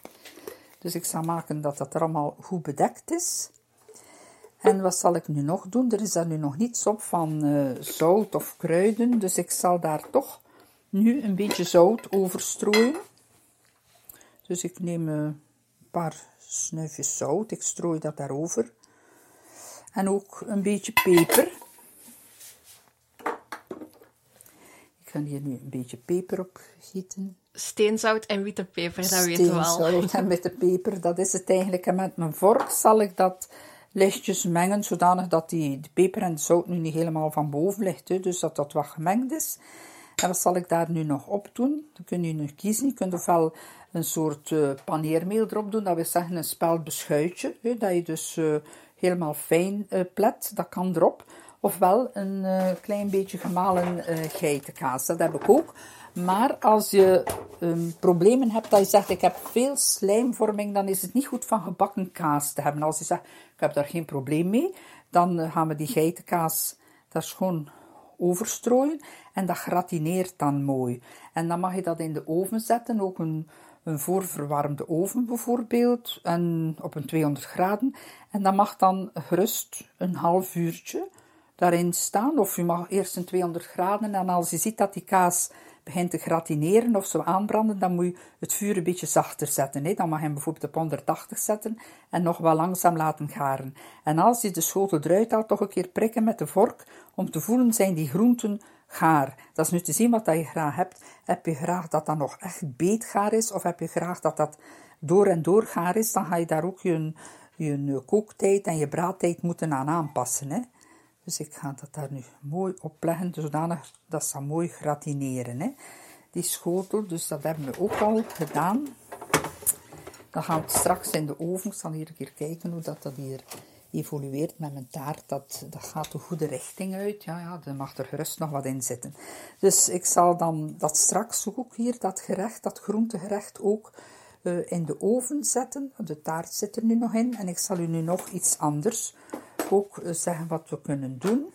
Dus ik zal maken dat dat er allemaal goed bedekt is. En wat zal ik nu nog doen? Er is daar nu nog niets op van uh, zout of kruiden, dus ik zal daar toch nu een beetje zout over strooien. Dus ik neem uh, een paar snuifjes zout, ik strooi dat daarover. En ook een beetje peper. Ik ga hier nu een beetje peper op gieten. Steenzout en witte peper, dat weten we al. Steenzout en witte peper, dat is het eigenlijk. En met mijn vork zal ik dat lichtjes mengen, zodanig dat die de peper en de zout nu niet helemaal van boven ligt. Hè, dus dat dat wat gemengd is. En wat zal ik daar nu nog op doen? Dan kun je nu kiezen. Je kunt ofwel een soort uh, paneermeel erop doen, dat wil zeggen een speld beschuitje, hè, dat je dus uh, helemaal fijn uh, plet, dat kan erop. Ofwel een uh, klein beetje gemalen uh, geitenkaas, dat heb ik ook. Maar als je um, problemen hebt, dat je zegt, ik heb veel slijmvorming, dan is het niet goed van gebakken kaas te hebben. Als je zegt, ik heb daar geen probleem mee, dan uh, gaan we die geitenkaas daar gewoon overstrooien en dat gratineert dan mooi. En dan mag je dat in de oven zetten, ook een, een voorverwarmde oven bijvoorbeeld, en op een tweehonderd graden. En dat mag dan gerust een half uurtje daarin staan, of je mag eerst een tweehonderd graden, en als je ziet dat die kaas begint te gratineren of zo aanbranden, dan moet je het vuur een beetje zachter zetten. Hè. Dan mag je hem bijvoorbeeld op honderdtachtig zetten en nog wel langzaam laten garen. En als je de schotel eruit haalt, toch een keer prikken met de vork, om te voelen, zijn die groenten gaar. Dat is nu te zien wat je graag hebt. Heb je graag dat dat nog echt beetgaar is, of heb je graag dat dat door en door gaar is, dan ga je daar ook je, je kooktijd en je braadtijd moeten aan aanpassen. Hè. Dus ik ga dat daar nu mooi opleggen, zodanig dat ze mooi gratineren. Hè. Die schotel, dus dat hebben we ook al gedaan. Dan gaan we het straks in de oven. Ik zal hier een keer kijken hoe dat, dat hier evolueert met mijn taart, dat, dat gaat de goede richting uit. Ja, ja, er mag er gerust nog wat in zitten. Dus ik zal dan dat straks ook hier, dat gerecht, dat groentegerecht ook uh, in de oven zetten. De taart zit er nu nog in en ik zal u nu nog iets anders ook uh, zeggen wat we kunnen doen.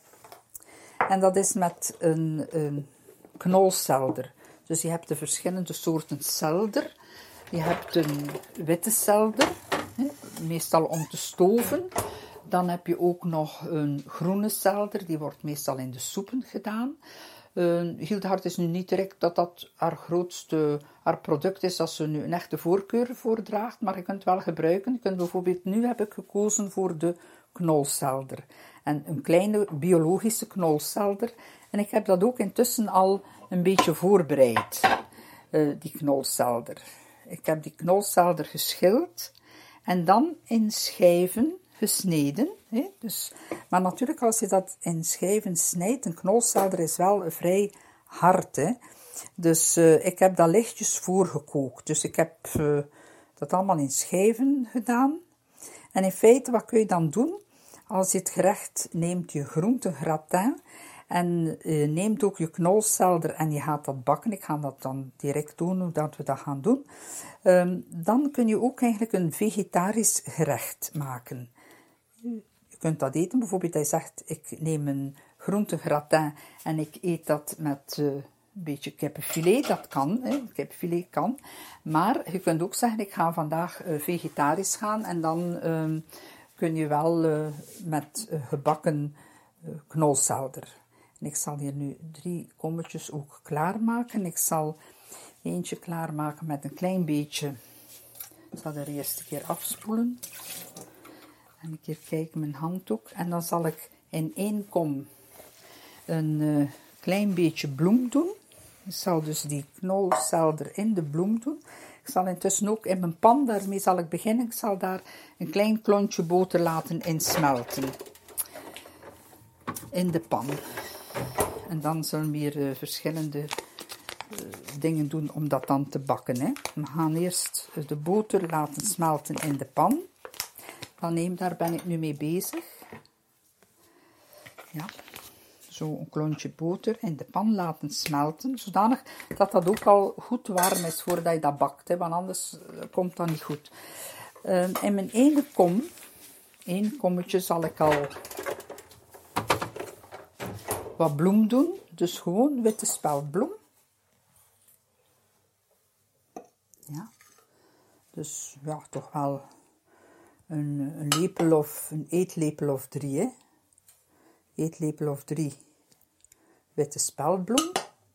En dat is met een, een knolselder. Dus je hebt de verschillende soorten selder. Je hebt een witte selder, hè, meestal om te stoven. Dan heb je ook nog een groene selder, die wordt meestal in de soepen gedaan. Uh, Hildegard is nu niet direct dat dat haar grootste haar product is, als ze nu een echte voorkeur voor draagt, maar je kunt het wel gebruiken. Je kunt bijvoorbeeld, nu heb ik gekozen voor de knolselder. En een kleine biologische knolselder. En ik heb dat ook intussen al een beetje voorbereid, uh, die knolselder. Ik heb die knolselder geschild en dan in schijven gesneden. Hè? Dus, maar natuurlijk, als je dat in schijven snijdt, een knolselder is wel vrij hard. Hè? Dus uh, ik heb dat lichtjes voorgekookt. Dus ik heb uh, dat allemaal in schijven gedaan. En in feite, wat kun je dan doen? Als je het gerecht neemt, je groentegratin en uh, neemt ook je knolselder en je gaat dat bakken. Ik ga dat dan direct doen, hoe dat we dat gaan doen. Um, dan kun je ook eigenlijk een vegetarisch gerecht maken. Je kunt dat eten, bijvoorbeeld hij zegt, ik neem een groentegratin en ik eet dat met uh, een beetje kippenfilet. Dat kan, hè. Kippenfilet kan. Maar je kunt ook zeggen, ik ga vandaag uh, vegetarisch gaan en dan uh, kun je wel uh, met uh, gebakken uh, knolselder. En ik zal hier nu drie kommetjes ook klaarmaken. Ik zal eentje klaarmaken met een klein beetje. Ik zal er eerst een keer afspoelen. En een keer kijken mijn handdoek. En dan zal ik in één kom een uh, klein beetje bloem doen. Ik zal dus die knolselder in de bloem doen. Ik zal intussen ook in mijn pan, daarmee zal ik beginnen. Ik zal daar een klein klontje boter laten insmelten. In de pan. En dan zullen we weer uh, verschillende uh, dingen doen om dat dan te bakken. Hè. We gaan eerst de boter laten smelten in de pan. Dan neem, daar ben ik nu mee bezig. Ja, zo een klontje boter in de pan laten smelten, zodanig dat dat ook al goed warm is voordat je dat bakt, hè, want anders komt dat niet goed. Uh, in mijn ene kom, één kommetje zal ik al wat bloem doen, dus gewoon witte speldbloem. Ja, dus ja, toch wel een, een lepel of een eetlepel of drie, hè. Eetlepel of drie witte speldbloem.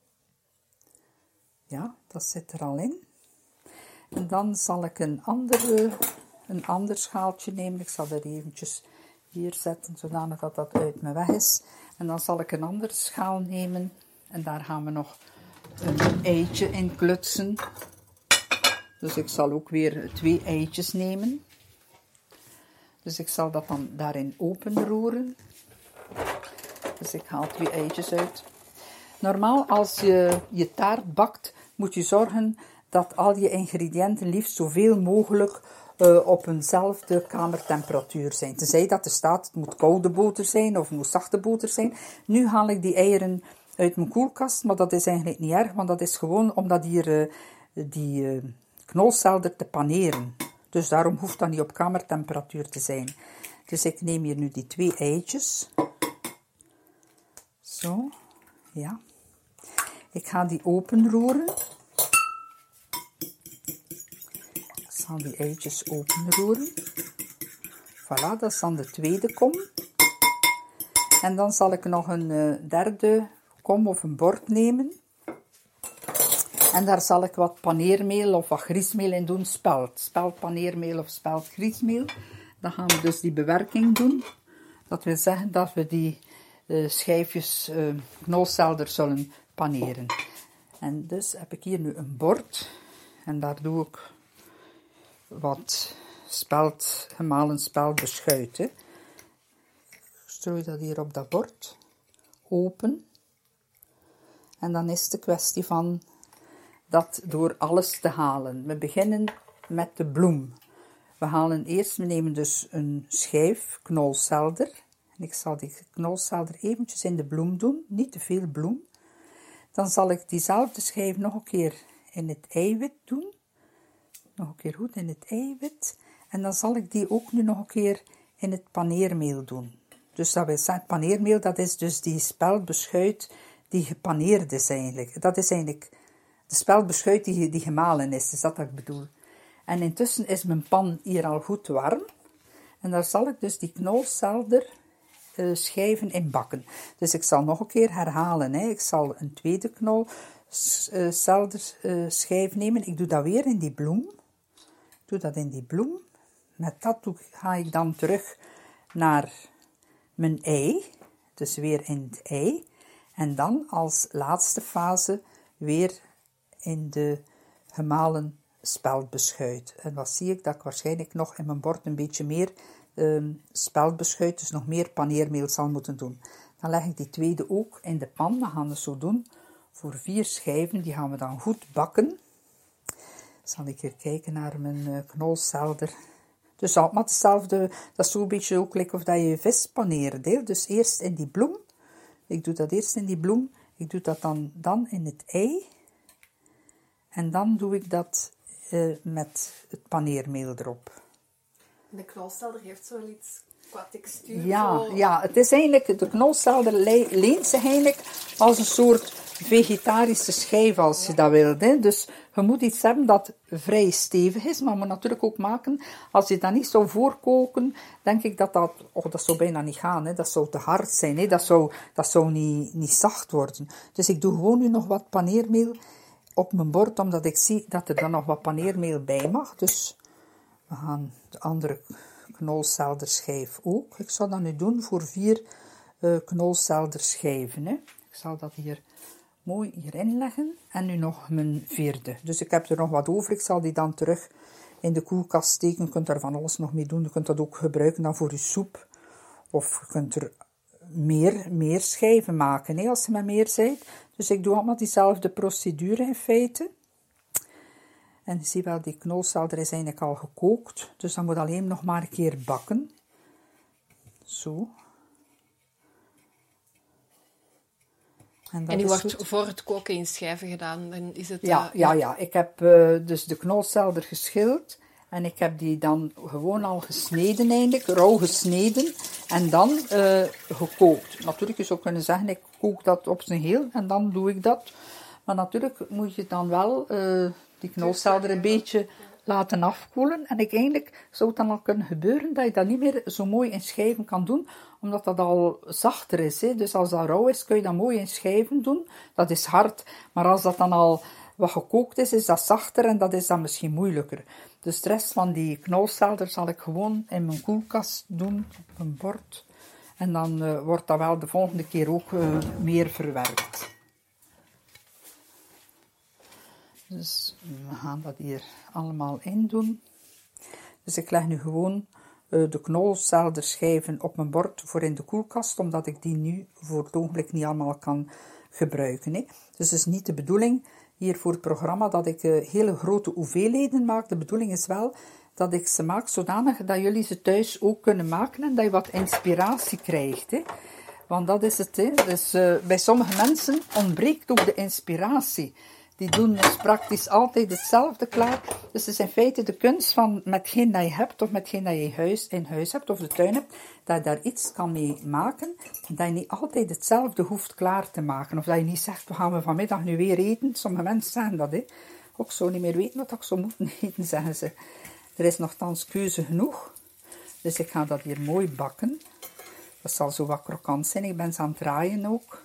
Ja, dat zit er al in. En dan zal ik een, andere, een ander schaaltje nemen. Ik zal er eventjes hier zetten, zodanig dat dat uit mijn weg is. En dan zal ik een andere schaal nemen. En daar gaan we nog een eitje in klutsen. Dus ik zal ook weer twee eitjes nemen. Dus ik zal dat dan daarin openroeren. Dus ik haal twee eitjes uit. Normaal als je je taart bakt, moet je zorgen dat al je ingrediënten liefst zoveel mogelijk uh, op eenzelfde kamertemperatuur zijn. Tenzij dat er staat, het moet koude boter zijn of het moet zachte boter zijn. Nu haal ik die eieren uit mijn koelkast, maar dat is eigenlijk niet erg, want dat is gewoon omdat hier uh, die uh, knolselder te paneren. Dus daarom hoeft dat niet op kamertemperatuur te zijn. Dus ik neem hier nu die twee eitjes. Zo, ja. Ik ga die openroeren. Ik zal die eitjes openroeren. Voilà, dat is dan de tweede kom. En dan zal ik nog een uh, derde kom of een bord nemen. En daar zal ik wat paneermeel of wat griesmeel in doen, spelt. Spelt paneermeel of spelt griesmeel. Dan gaan we dus die bewerking doen. Dat wil zeggen dat we die uh, schijfjes uh, knolselder zullen paneren. En dus heb ik hier nu een bord. En daar doe ik wat spelt, gemalen speldbeschuit. Hè. Ik strooi dat hier op dat bord. Open. En dan is het de kwestie van dat door alles te halen. We beginnen met de bloem. We halen eerst, we nemen dus een schijf knolselder. En ik zal die knolselder eventjes in de bloem doen, niet te veel bloem. Dan zal ik diezelfde schijf nog een keer in het eiwit doen. Nog een keer goed in het eiwit. En dan zal ik die ook nu nog een keer in het paneermeel doen. Dus dat wil zeggen, paneermeel, dat is dus die speldbeschuit die gepaneerd is eigenlijk. Dat is eigenlijk de speldbeschuit die, die gemalen is, is dat wat ik bedoel. En intussen is mijn pan hier al goed warm. En daar zal ik dus die knolselder uh, schijven in bakken. Dus ik zal nog een keer herhalen. Hè. Ik zal een tweede knolselder uh, schijf nemen. Ik doe dat weer in die bloem. Ik doe dat in die bloem. Met dat doe, ga ik dan terug naar mijn ei. Dus weer in het ei. En dan als laatste fase weer in de gemalen speldbeschuit. En wat zie ik? Dat ik waarschijnlijk nog in mijn bord een beetje meer um, speldbeschuit, dus nog meer paneermeel zal moeten doen. Dan leg ik die tweede ook in de pan. Dan gaan we het zo doen voor vier schijven. Die gaan we dan goed bakken. Zal ik hier kijken naar mijn uh, knolselder. Dus allemaal hetzelfde. Dat is zo'n beetje ook like of dat je vis paneert. Hè? Dus eerst in die bloem. Ik doe dat eerst in die bloem. Ik doe dat dan, dan in het ei. En dan doe ik dat uh, met het paneermeel erop. De knolselder heeft zoiets qua textuur. Ja, zo... ja, het is eigenlijk, de knolselder le- leent zich eigenlijk als een soort vegetarische schijf, als je dat wilt. Hè. Dus je moet iets hebben dat vrij stevig is, maar moet natuurlijk ook maken, als je dat niet zou voorkoken, denk ik dat dat, oh, dat zou bijna niet gaan, hè. Dat zou te hard zijn, hè. Dat zou, dat zou niet, niet zacht worden. Dus ik doe gewoon nu nog wat paneermeel op mijn bord, omdat ik zie dat er dan nog wat paneermeel bij mag. Dus we gaan de andere knolselderschijf ook. Ik zal dat nu doen voor vier uh, knolselderschijven. Hè. Ik zal dat hier mooi hierin leggen. En nu nog mijn vierde. Dus ik heb er nog wat over. Ik zal die dan terug in de koelkast steken. Je kunt daar van alles nog mee doen. Je kunt dat ook gebruiken dan voor je soep. Of je kunt er meer, meer schijven maken, hè, als je met meer bent. Dus ik doe allemaal diezelfde procedure in feite. En je ziet wel, die knolselder is eigenlijk al gekookt. Dus dan moet alleen nog maar een keer bakken. Zo. En, dat en die wordt goed voor het koken in schijven gedaan. Dan is het, ja, uh, ja, ja, ik heb uh, dus de knolselder geschild. En ik heb die dan gewoon al gesneden eigenlijk, rauw gesneden. En dan uh, gekookt. Natuurlijk, je zou kunnen zeggen, ik kook dat op zijn heel. En dan doe ik dat. Maar natuurlijk moet je dan wel uh, die knolselder een beetje laten afkoelen. En ik eigenlijk zou het dan al kunnen gebeuren dat je dat niet meer zo mooi in schijven kan doen. Omdat dat al zachter is. Hè. Dus als dat rauw is, kun je dat mooi in schijven doen. Dat is hard. Maar als dat dan al wat gekookt is, is dat zachter en dat is dan misschien moeilijker. Dus de rest van die knolselder zal ik gewoon in mijn koelkast doen, op een bord. En dan uh, wordt dat wel de volgende keer ook uh, meer verwerkt. Dus we gaan dat hier allemaal in doen. Dus ik leg nu gewoon uh, de knolselderschijven op mijn bord voor in de koelkast, omdat ik die nu voor het ogenblik niet allemaal kan gebruiken. Hè. Dus het is niet de bedoeling hier voor het programma dat ik uh, hele grote hoeveelheden maak. De bedoeling is wel dat ik ze maak zodanig dat jullie ze thuis ook kunnen maken en dat je wat inspiratie krijgt. Hè. Want dat is het. Hè. Dus uh, bij sommige mensen ontbreekt ook de inspiratie. Die doen dus praktisch altijd hetzelfde klaar. Dus het is in feite de kunst van metgeen dat je hebt, of metgeen dat je huis, in huis hebt, of de tuin hebt, dat je daar iets kan mee maken, dat je niet altijd hetzelfde hoeft klaar te maken. Of dat je niet zegt, we gaan we vanmiddag nu weer eten. Sommige mensen zeggen dat, hè. Ik zou niet meer weten wat ik zou moeten eten, zeggen ze. Er is nogthans keuze genoeg. Dus ik ga dat hier mooi bakken. Dat zal zo wat krokant zijn. Ik ben ze aan het draaien ook.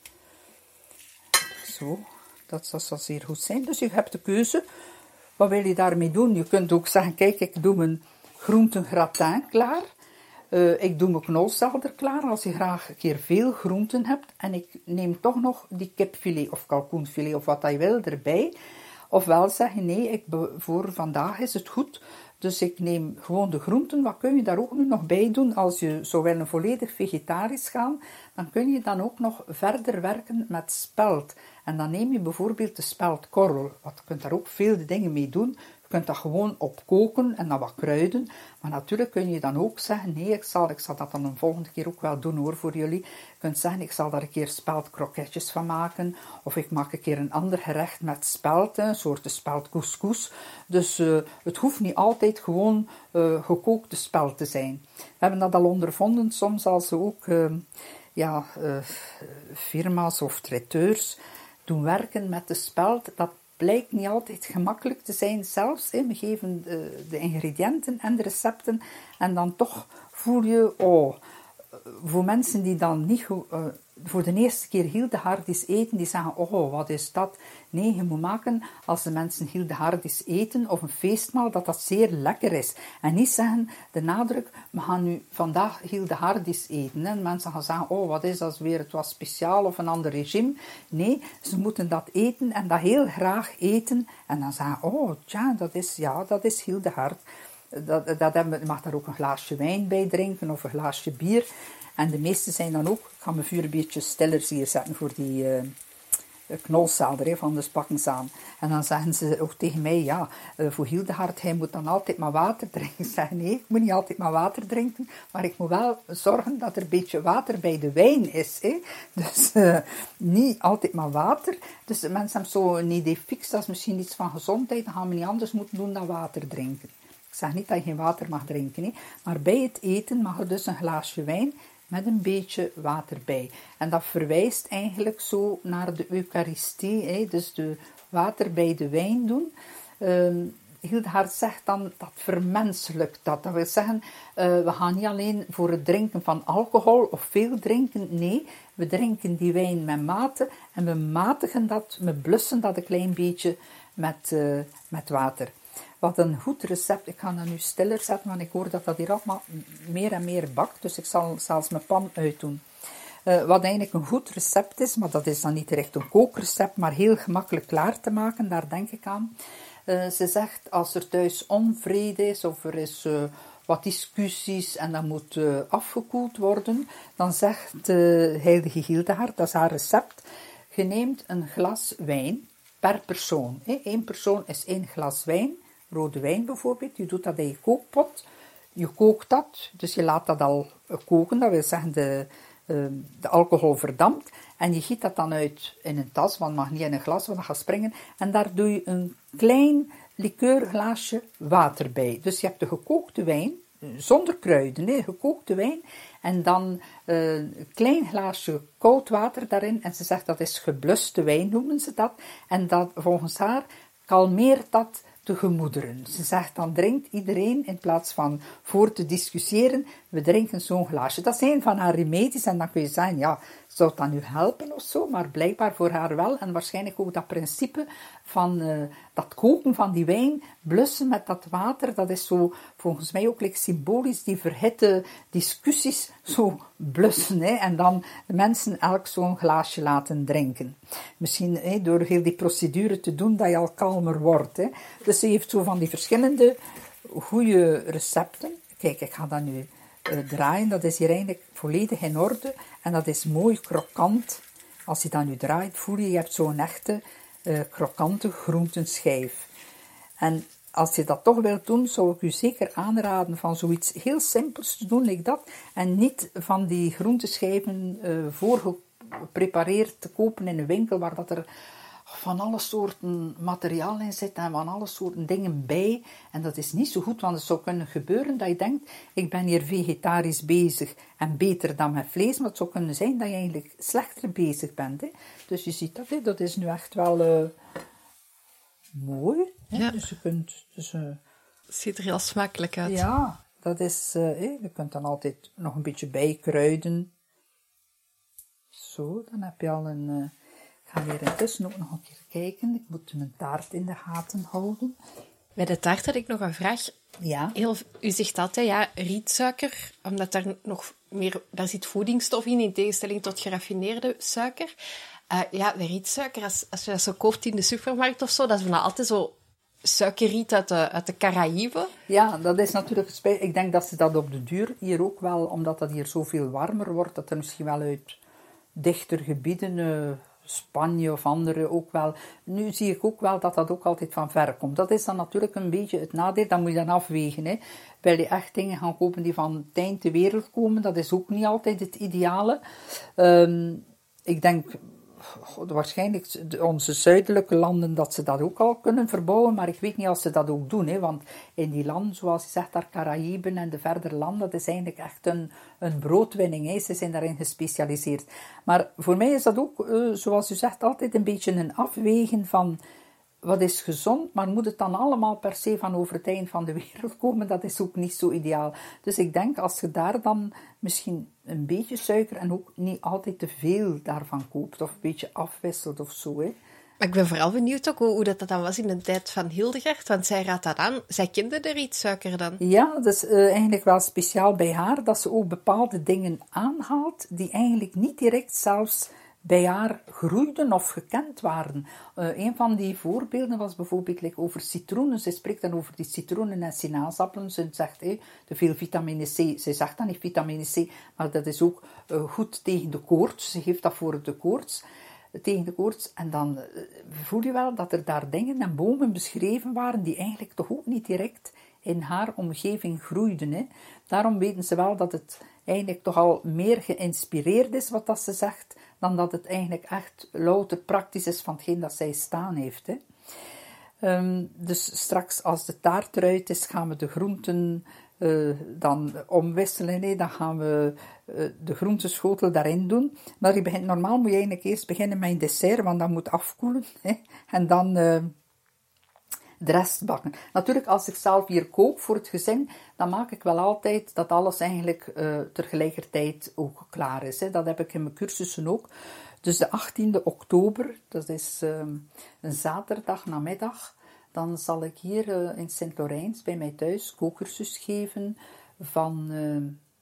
Zo. Dat zal zeer goed zijn. Dus je hebt de keuze. Wat wil je daarmee doen? Je kunt ook zeggen, kijk, ik doe mijn groentengratin klaar. Uh, ik doe mijn knolselder klaar. Als je graag een keer veel groenten hebt. En ik neem toch nog die kipfilet of kalkoenfilet of wat je wil erbij. Ofwel zeg je, nee, ik be- voor vandaag is het goed. Dus ik neem gewoon de groenten. Wat kun je daar ook nu nog bij doen? Als je zou willen volledig vegetarisch gaan, dan kun je dan ook nog verder werken met spelt. En dan neem je bijvoorbeeld de speldkorrel. Want je kunt daar ook veel dingen mee doen. Je kunt dat gewoon opkoken en dan wat kruiden. Maar natuurlijk kun je dan ook zeggen, nee, ik zal, ik zal dat dan een volgende keer ook wel doen hoor, voor jullie. Je kunt zeggen, ik zal daar een keer speldkroketjes van maken. Of ik maak een keer een ander gerecht met speld, een soort speldcouscous. Dus uh, het hoeft niet altijd gewoon uh, gekookte speld te zijn. We hebben dat al ondervonden, soms als ook uh, ja, uh, firma's of traiteurs doen werken met de speld. Dat blijkt niet altijd gemakkelijk te zijn zelfs. Hè. We geven de, de ingrediënten en de recepten en dan toch voel je, oh, voor mensen die dan niet uh, voor de eerste keer Hildehardisch eten, die zeggen, oh, wat is dat? Nee, je moet maken, als de mensen Hildehardisch eten of een feestmaal, dat dat zeer lekker is. En niet zeggen, de nadruk, we gaan nu vandaag Hildehardisch eten. Hè. Mensen gaan zeggen, oh, wat is dat weer, het was speciaal of een ander regime. Nee, ze moeten dat eten en dat heel graag eten. En dan zeggen, oh, tja, dat is, ja, dat is Hildehard. Dat, dat, je mag daar ook een glaasje wijn bij drinken of een glaasje bier. En de meeste zijn dan ook, ik ga mijn vuur een beetje stiller hier zetten voor die uh, knolselder van de spakkenzaan. En dan zeggen ze ook tegen mij, ja, uh, voor Hildehard, hij moet dan altijd maar water drinken. Ik zeg, nee, ik moet niet altijd maar water drinken, maar ik moet wel zorgen dat er een beetje water bij de wijn is. Hè? Dus uh, niet altijd maar water. Dus de mensen hebben zo een idee fix, dat is misschien iets van gezondheid, dan gaan we niet anders moeten doen dan water drinken. Ik zeg niet dat je geen water mag drinken, hè? Maar bij het eten mag er dus een glaasje wijn met een beetje water bij. En dat verwijst eigenlijk zo naar de Eucharistie, hè? Dus de water bij de wijn doen. Uh, Hildehard zegt dan dat vermenselijkt dat. Dat wil zeggen, uh, we gaan niet alleen voor het drinken van alcohol of veel drinken. Nee, we drinken die wijn met mate en we matigen dat, we blussen dat een klein beetje met, uh, met water. Wat een goed recept, ik ga dat nu stiller zetten, want ik hoor dat dat hier allemaal meer en meer bakt, dus ik zal zelfs mijn pan uitdoen. Uh, wat eigenlijk een goed recept is, maar dat is dan niet echt een kookrecept, maar heel gemakkelijk klaar te maken, daar denk ik aan. Uh, ze zegt, als er thuis onvrede is, of er is uh, wat discussies en dat moet uh, afgekoeld worden, dan zegt uh, heilige Hildehard, dat is haar recept, je neemt een glas wijn per persoon. Eén persoon is één glas wijn, rode wijn bijvoorbeeld, je doet dat in je kookpot, je kookt dat, dus je laat dat al koken, dat wil zeggen de, uh, de alcohol verdampt, en je giet dat dan uit in een tas, want het mag niet in een glas, want dat gaat springen, en daar doe je een klein likeurglaasje water bij. Dus je hebt de gekookte wijn, zonder kruiden, nee, gekookte wijn, en dan uh, een klein glaasje koud water daarin, en ze zegt dat is gebluste wijn, noemen ze dat, en dat volgens haar kalmeert dat de gemoederen. Ze zegt, dan drinkt iedereen, in plaats van voor te discussiëren, we drinken zo'n glaasje. Dat is een van haar remedies, en dan kun je zeggen, ja, zou dat nu helpen of zo? Maar blijkbaar voor haar wel, en waarschijnlijk ook dat principe van uh, dat koken van die wijn, blussen met dat water, dat is zo, volgens mij ook like, symbolisch, die verhitte discussies zo blussen, hè, en dan de mensen elk zo'n glaasje laten drinken. Misschien hè, door heel die procedure te doen, dat je al kalmer wordt. Hè. Dus ze heeft zo van die verschillende goede recepten. Kijk, ik ga dat nu uh, draaien, dat is hier eigenlijk volledig in orde, en dat is mooi krokant. Als je dat nu draait, voel je, je hebt zo'n echte uh, krokante groentenschijf. En als je dat toch wilt doen, zou ik u zeker aanraden van zoiets heel simpels te doen, like dat, en niet van die groenteschijven uh, voorgeprepareerd te kopen in een winkel, waar dat er van alle soorten materiaal in zit en van alle soorten dingen bij. En dat is niet zo goed, want het zou kunnen gebeuren dat je denkt, ik ben hier vegetarisch bezig en beter dan met vlees, maar het zou kunnen zijn dat je eigenlijk slechter bezig bent. Hè. Dus je ziet dat, hè, dat is nu echt wel uh, mooi. Hè. Ja. Dus je kunt... Dus, uh, Het ziet er heel smakelijk uit. ja, dat is... Uh, hè, je kunt dan altijd nog een beetje bijkruiden. Zo, dan heb je al een... Uh, ik ga hier intussen ook nog een keer kijken. Ik moet mijn taart in de gaten houden. Bij de taart had ik nog een vraag. Ja. Heel, u zegt altijd, ja, rietsuiker, omdat daar nog meer, daar zit voedingsstof in, in tegenstelling tot geraffineerde suiker. Uh, ja, de rietsuiker, als, als je dat zo koopt in de supermarkt of zo, dat is van altijd zo suikerriet uit de, uit de Caraïben. Ja, dat is natuurlijk spijt. Ik denk dat ze dat op de duur hier ook wel, omdat dat hier zoveel warmer wordt, dat er misschien wel uit dichter gebieden uh, Spanje of andere ook wel. Nu zie ik ook wel dat dat ook altijd van ver komt. Dat is dan natuurlijk een beetje het nadeel, dat moet je dan afwegen. Hè. Wil je echt dingen gaan kopen die van het eind ter wereld komen, dat is ook niet altijd het ideale. Um, ik denk... waarschijnlijk onze zuidelijke landen dat ze dat ook al kunnen verbouwen, maar ik weet niet of ze dat ook doen, hè, want in die landen, zoals je zegt, daar Caraïben en de verdere landen, dat is eigenlijk echt een, een broodwinning, hè. Ze zijn daarin gespecialiseerd. Maar voor mij is dat ook, uh, zoals u zegt, altijd een beetje een afwegen van wat is gezond, maar moet het dan allemaal per se van over het eind van de wereld komen? Dat is ook niet zo ideaal. Dus ik denk, als je daar dan misschien een beetje suiker en ook niet altijd te veel daarvan koopt, of een beetje afwisselt of zo, hè. Maar ik ben vooral benieuwd ook hoe, hoe dat dan was in de tijd van Hildegard, want zij raadt dat aan. Zij kende er iets suiker dan. Ja, dat is uh, eigenlijk wel speciaal bij haar, dat ze ook bepaalde dingen aanhaalt, die eigenlijk niet direct zelfs bij haar groeiden of gekend waren. Uh, een van die voorbeelden was bijvoorbeeld like, over citroenen. Ze spreekt dan over die citroenen en sinaasappelen. Ze zegt hey, te veel vitamine C. Ze zegt dan niet vitamine C, maar dat is ook uh, goed tegen de koorts. Ze geeft dat voor de koorts. Tegen de koorts. En dan uh, voel je wel dat er daar dingen en bomen beschreven waren die eigenlijk toch ook niet direct in haar omgeving groeiden. Hè. Daarom weten ze wel dat het eigenlijk toch al meer geïnspireerd is wat dat ze zegt, dan dat het eigenlijk echt louter praktisch is van hetgeen dat zij staan heeft. Hè. Um, dus straks als de taart eruit is, gaan we de groenten uh, dan omwisselen. Hè. Dan gaan we uh, de groenteschotel daarin doen. Maar je begint, normaal moet je eigenlijk eerst beginnen met een dessert, want dat moet afkoelen. Hè. En dan... Uh, de rest bakken. Natuurlijk, als ik zelf hier kook voor het gezin, dan maak ik wel altijd dat alles eigenlijk uh, tegelijkertijd ook klaar is. Hè. Dat heb ik in mijn cursussen ook. Dus de achttiende oktober, dat is uh, een zaterdag namiddag, dan zal ik hier uh, in Sint-Laurijns bij mij thuis kookcursus geven van uh,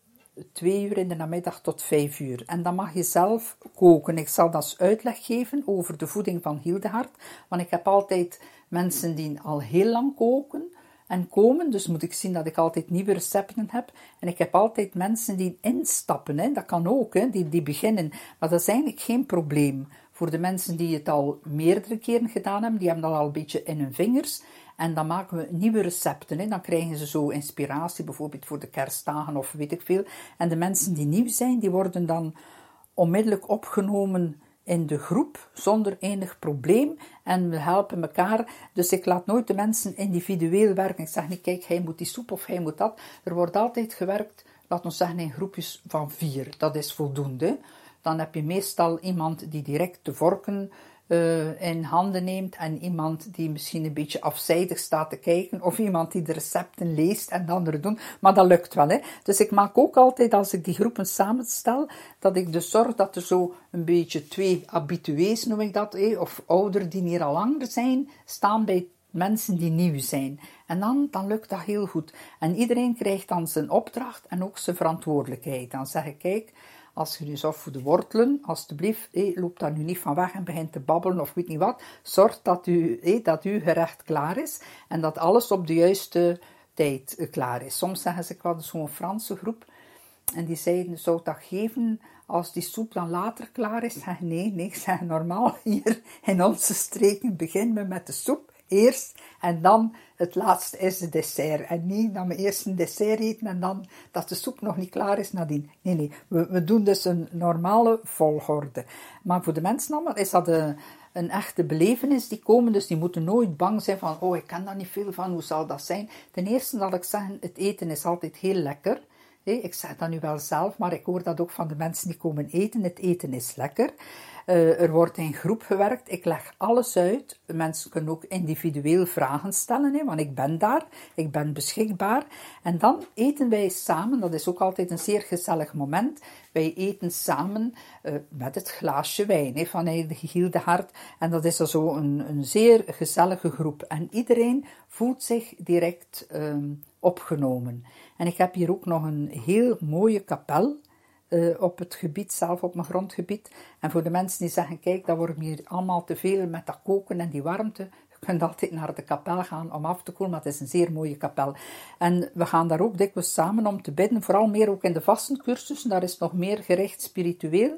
twee uur in de namiddag tot vijf uur. En dan mag je zelf koken. Ik zal dat uitleg geven over de voeding van Hildegard, want ik heb altijd mensen die al heel lang koken en komen, dus moet ik zien dat ik altijd nieuwe recepten heb. En ik heb altijd mensen die instappen, hè. Dat kan ook, hè. Die, die beginnen. Maar dat is eigenlijk geen probleem. Voor de mensen die het al meerdere keren gedaan hebben, die hebben dat al een beetje in hun vingers. En dan maken we nieuwe recepten, hè. Dan krijgen ze zo inspiratie, bijvoorbeeld voor de kerstdagen of weet ik veel. En de mensen die nieuw zijn, die worden dan onmiddellijk opgenomen in de groep, zonder enig probleem, en we helpen elkaar. Dus ik laat nooit de mensen individueel werken. Ik zeg niet, kijk, hij moet die soep of hij moet dat. Er wordt altijd gewerkt, laat ons zeggen, in groepjes van vier. Dat is voldoende. Dan heb je meestal iemand die direct de vorken uh, in handen neemt en iemand die misschien een beetje afzijdig staat te kijken, of iemand die de recepten leest en de anderen doen. Maar dat lukt wel, hè. Dus ik maak ook altijd, als ik die groepen samenstel, dat ik dus zorg dat er zo een beetje twee habitués, noem ik dat, hè, of ouderen die hier al langer zijn, staan bij mensen die nieuw zijn. En dan, dan lukt dat heel goed. En iedereen krijgt dan zijn opdracht en ook zijn verantwoordelijkheid. Dan zeg ik, kijk, als je nu zorgt voor de wortelen, alstublieft, hé, loop daar nu niet van weg en begint te babbelen of weet niet wat. Zorg dat, u, hé, dat uw gerecht klaar is en dat alles op de juiste tijd uh, klaar is. Soms zeggen ze, ik had zo'n Franse groep en die zeiden, zou dat geven als die soep dan later klaar is? Ik zeg, nee, nee, ik zeg, normaal hier in onze streken beginnen we met de soep eerst en dan het laatste is de dessert. En niet dat we eerst een dessert eten en dan dat de soep nog niet klaar is nadien. Nee, nee, we, we doen dus een normale volgorde. Maar voor de mensen allemaal is dat een, een echte belevenis die komen, dus die moeten nooit bang zijn van, oh, ik ken daar niet veel van, hoe zal dat zijn? Ten eerste zal ik zeggen, het eten is altijd heel lekker. Ik zeg dat nu wel zelf, maar ik hoor dat ook van de mensen die komen eten. Het eten is lekker. Uh, er wordt in groep gewerkt. Ik leg alles uit. Mensen kunnen ook individueel vragen stellen, hè, want ik ben daar. Ik ben beschikbaar. En dan eten wij samen. Dat is ook altijd een zeer gezellig moment. Wij eten samen uh, met het glaasje wijn hè, van Hildegard. En dat is zo een, een zeer gezellige groep. En iedereen voelt zich direct um, opgenomen. En ik heb hier ook nog een heel mooie kapel uh, op het gebied, zelf op mijn grondgebied. En voor de mensen die zeggen, kijk, dat wordt hier allemaal te veel met dat koken en die warmte. Je kunt altijd naar de kapel gaan om af te koelen, maar het is een zeer mooie kapel. En we gaan daar ook dikwijls samen om te bidden, vooral meer ook in de vastencursussen, daar is nog meer gericht spiritueel.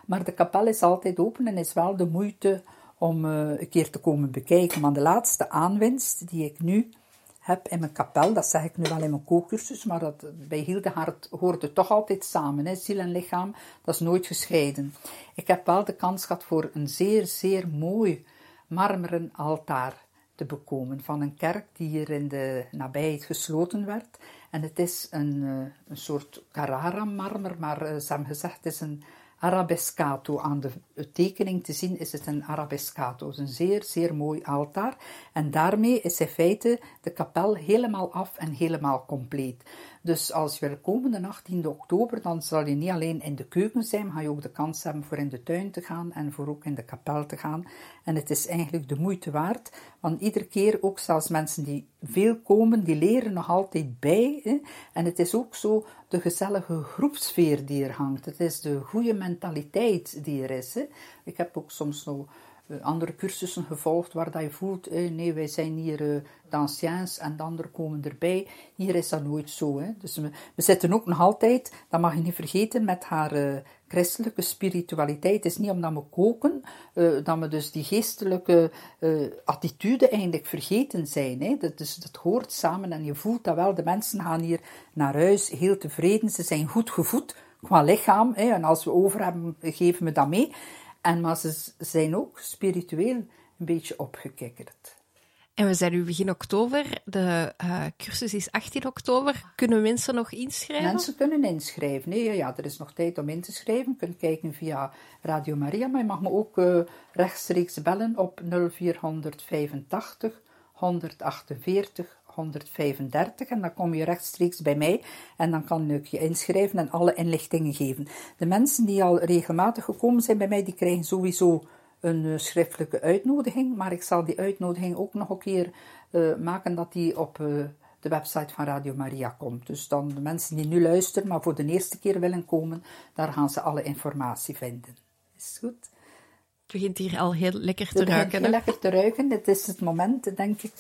Maar de kapel is altijd open en is wel de moeite om uh, een keer te komen bekijken. Maar de laatste aanwinst die ik nu heb in mijn kapel, dat zeg ik nu wel in mijn kookcursus, maar dat, bij Hildegard hoort het toch altijd samen, hè? Ziel en lichaam, dat is nooit gescheiden. Ik heb wel de kans gehad voor een zeer, zeer mooi marmeren altaar te bekomen van een kerk die hier in de nabijheid gesloten werd. En het is een, een soort Carrara-marmer, maar ze hebben gezegd het is een arabescato. Aan de tekening te zien is het een arabescato. Het is een zeer, zeer mooi altaar. En daarmee is in feite de kapel helemaal af en helemaal compleet. Dus als je wil komen de achttiende oktober, dan zal je niet alleen in de keuken zijn, maar ga je ook de kans hebben voor in de tuin te gaan en voor ook in de kapel te gaan. En het is eigenlijk de moeite waard, want iedere keer, ook zelfs mensen die veel komen, die leren nog altijd bij. Hè? En het is ook zo de gezellige groepsfeer die er hangt. Het is de goede mentaliteit die er is. Hè? Ik heb ook soms nog uh, andere cursussen gevolgd waar dat je voelt, eh, nee, wij zijn hier uh, d'anciens en de anderen komen erbij. Hier is dat nooit zo. Hè? Dus we, we zitten ook nog altijd, dat mag je niet vergeten, met haar uh, christelijke spiritualiteit. Het is niet omdat we koken, uh, dat we dus die geestelijke uh, attitude eigenlijk vergeten zijn. Hè? Dat, dus, dat hoort samen en je voelt dat wel. De mensen gaan hier naar huis heel tevreden. Ze zijn goed gevoed qua lichaam. Hè? En als we over hebben, geven we dat mee. En, maar ze zijn ook spiritueel een beetje opgekikkerd. En we zijn nu begin oktober. De uh, cursus is achttien oktober. Kunnen mensen nog inschrijven? Mensen kunnen inschrijven. Nee, ja, ja, er is nog tijd om in te schrijven. Je kunt kijken via Radio Maria. Maar je mag me ook uh, rechtstreeks bellen op nul vier vijfentachtig honderdachtenveertig honderdvijfendertig. En dan kom je rechtstreeks bij mij. En dan kan ik je inschrijven en alle inlichtingen geven. De mensen die al regelmatig gekomen zijn bij mij, die krijgen sowieso een uh, schriftelijke uitnodiging, maar ik zal die uitnodiging ook nog een keer uh, maken dat die op uh, de website van Radio Maria komt. Dus dan de mensen die nu luisteren, maar voor de eerste keer willen komen, daar gaan ze alle informatie vinden. Is goed? Het begint hier al heel lekker te ruiken. Het begint heel lekker te ruiken. Het is het moment, denk ik.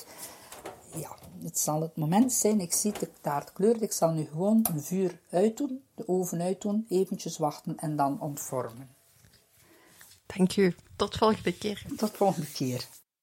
Ja, het zal het moment zijn. Ik zie de taart kleurt. Ik zal nu gewoon een vuur uitdoen, de oven uitdoen, eventjes wachten en dan ontvormen. Dank u. Tot volgende keer. Tot volgende keer.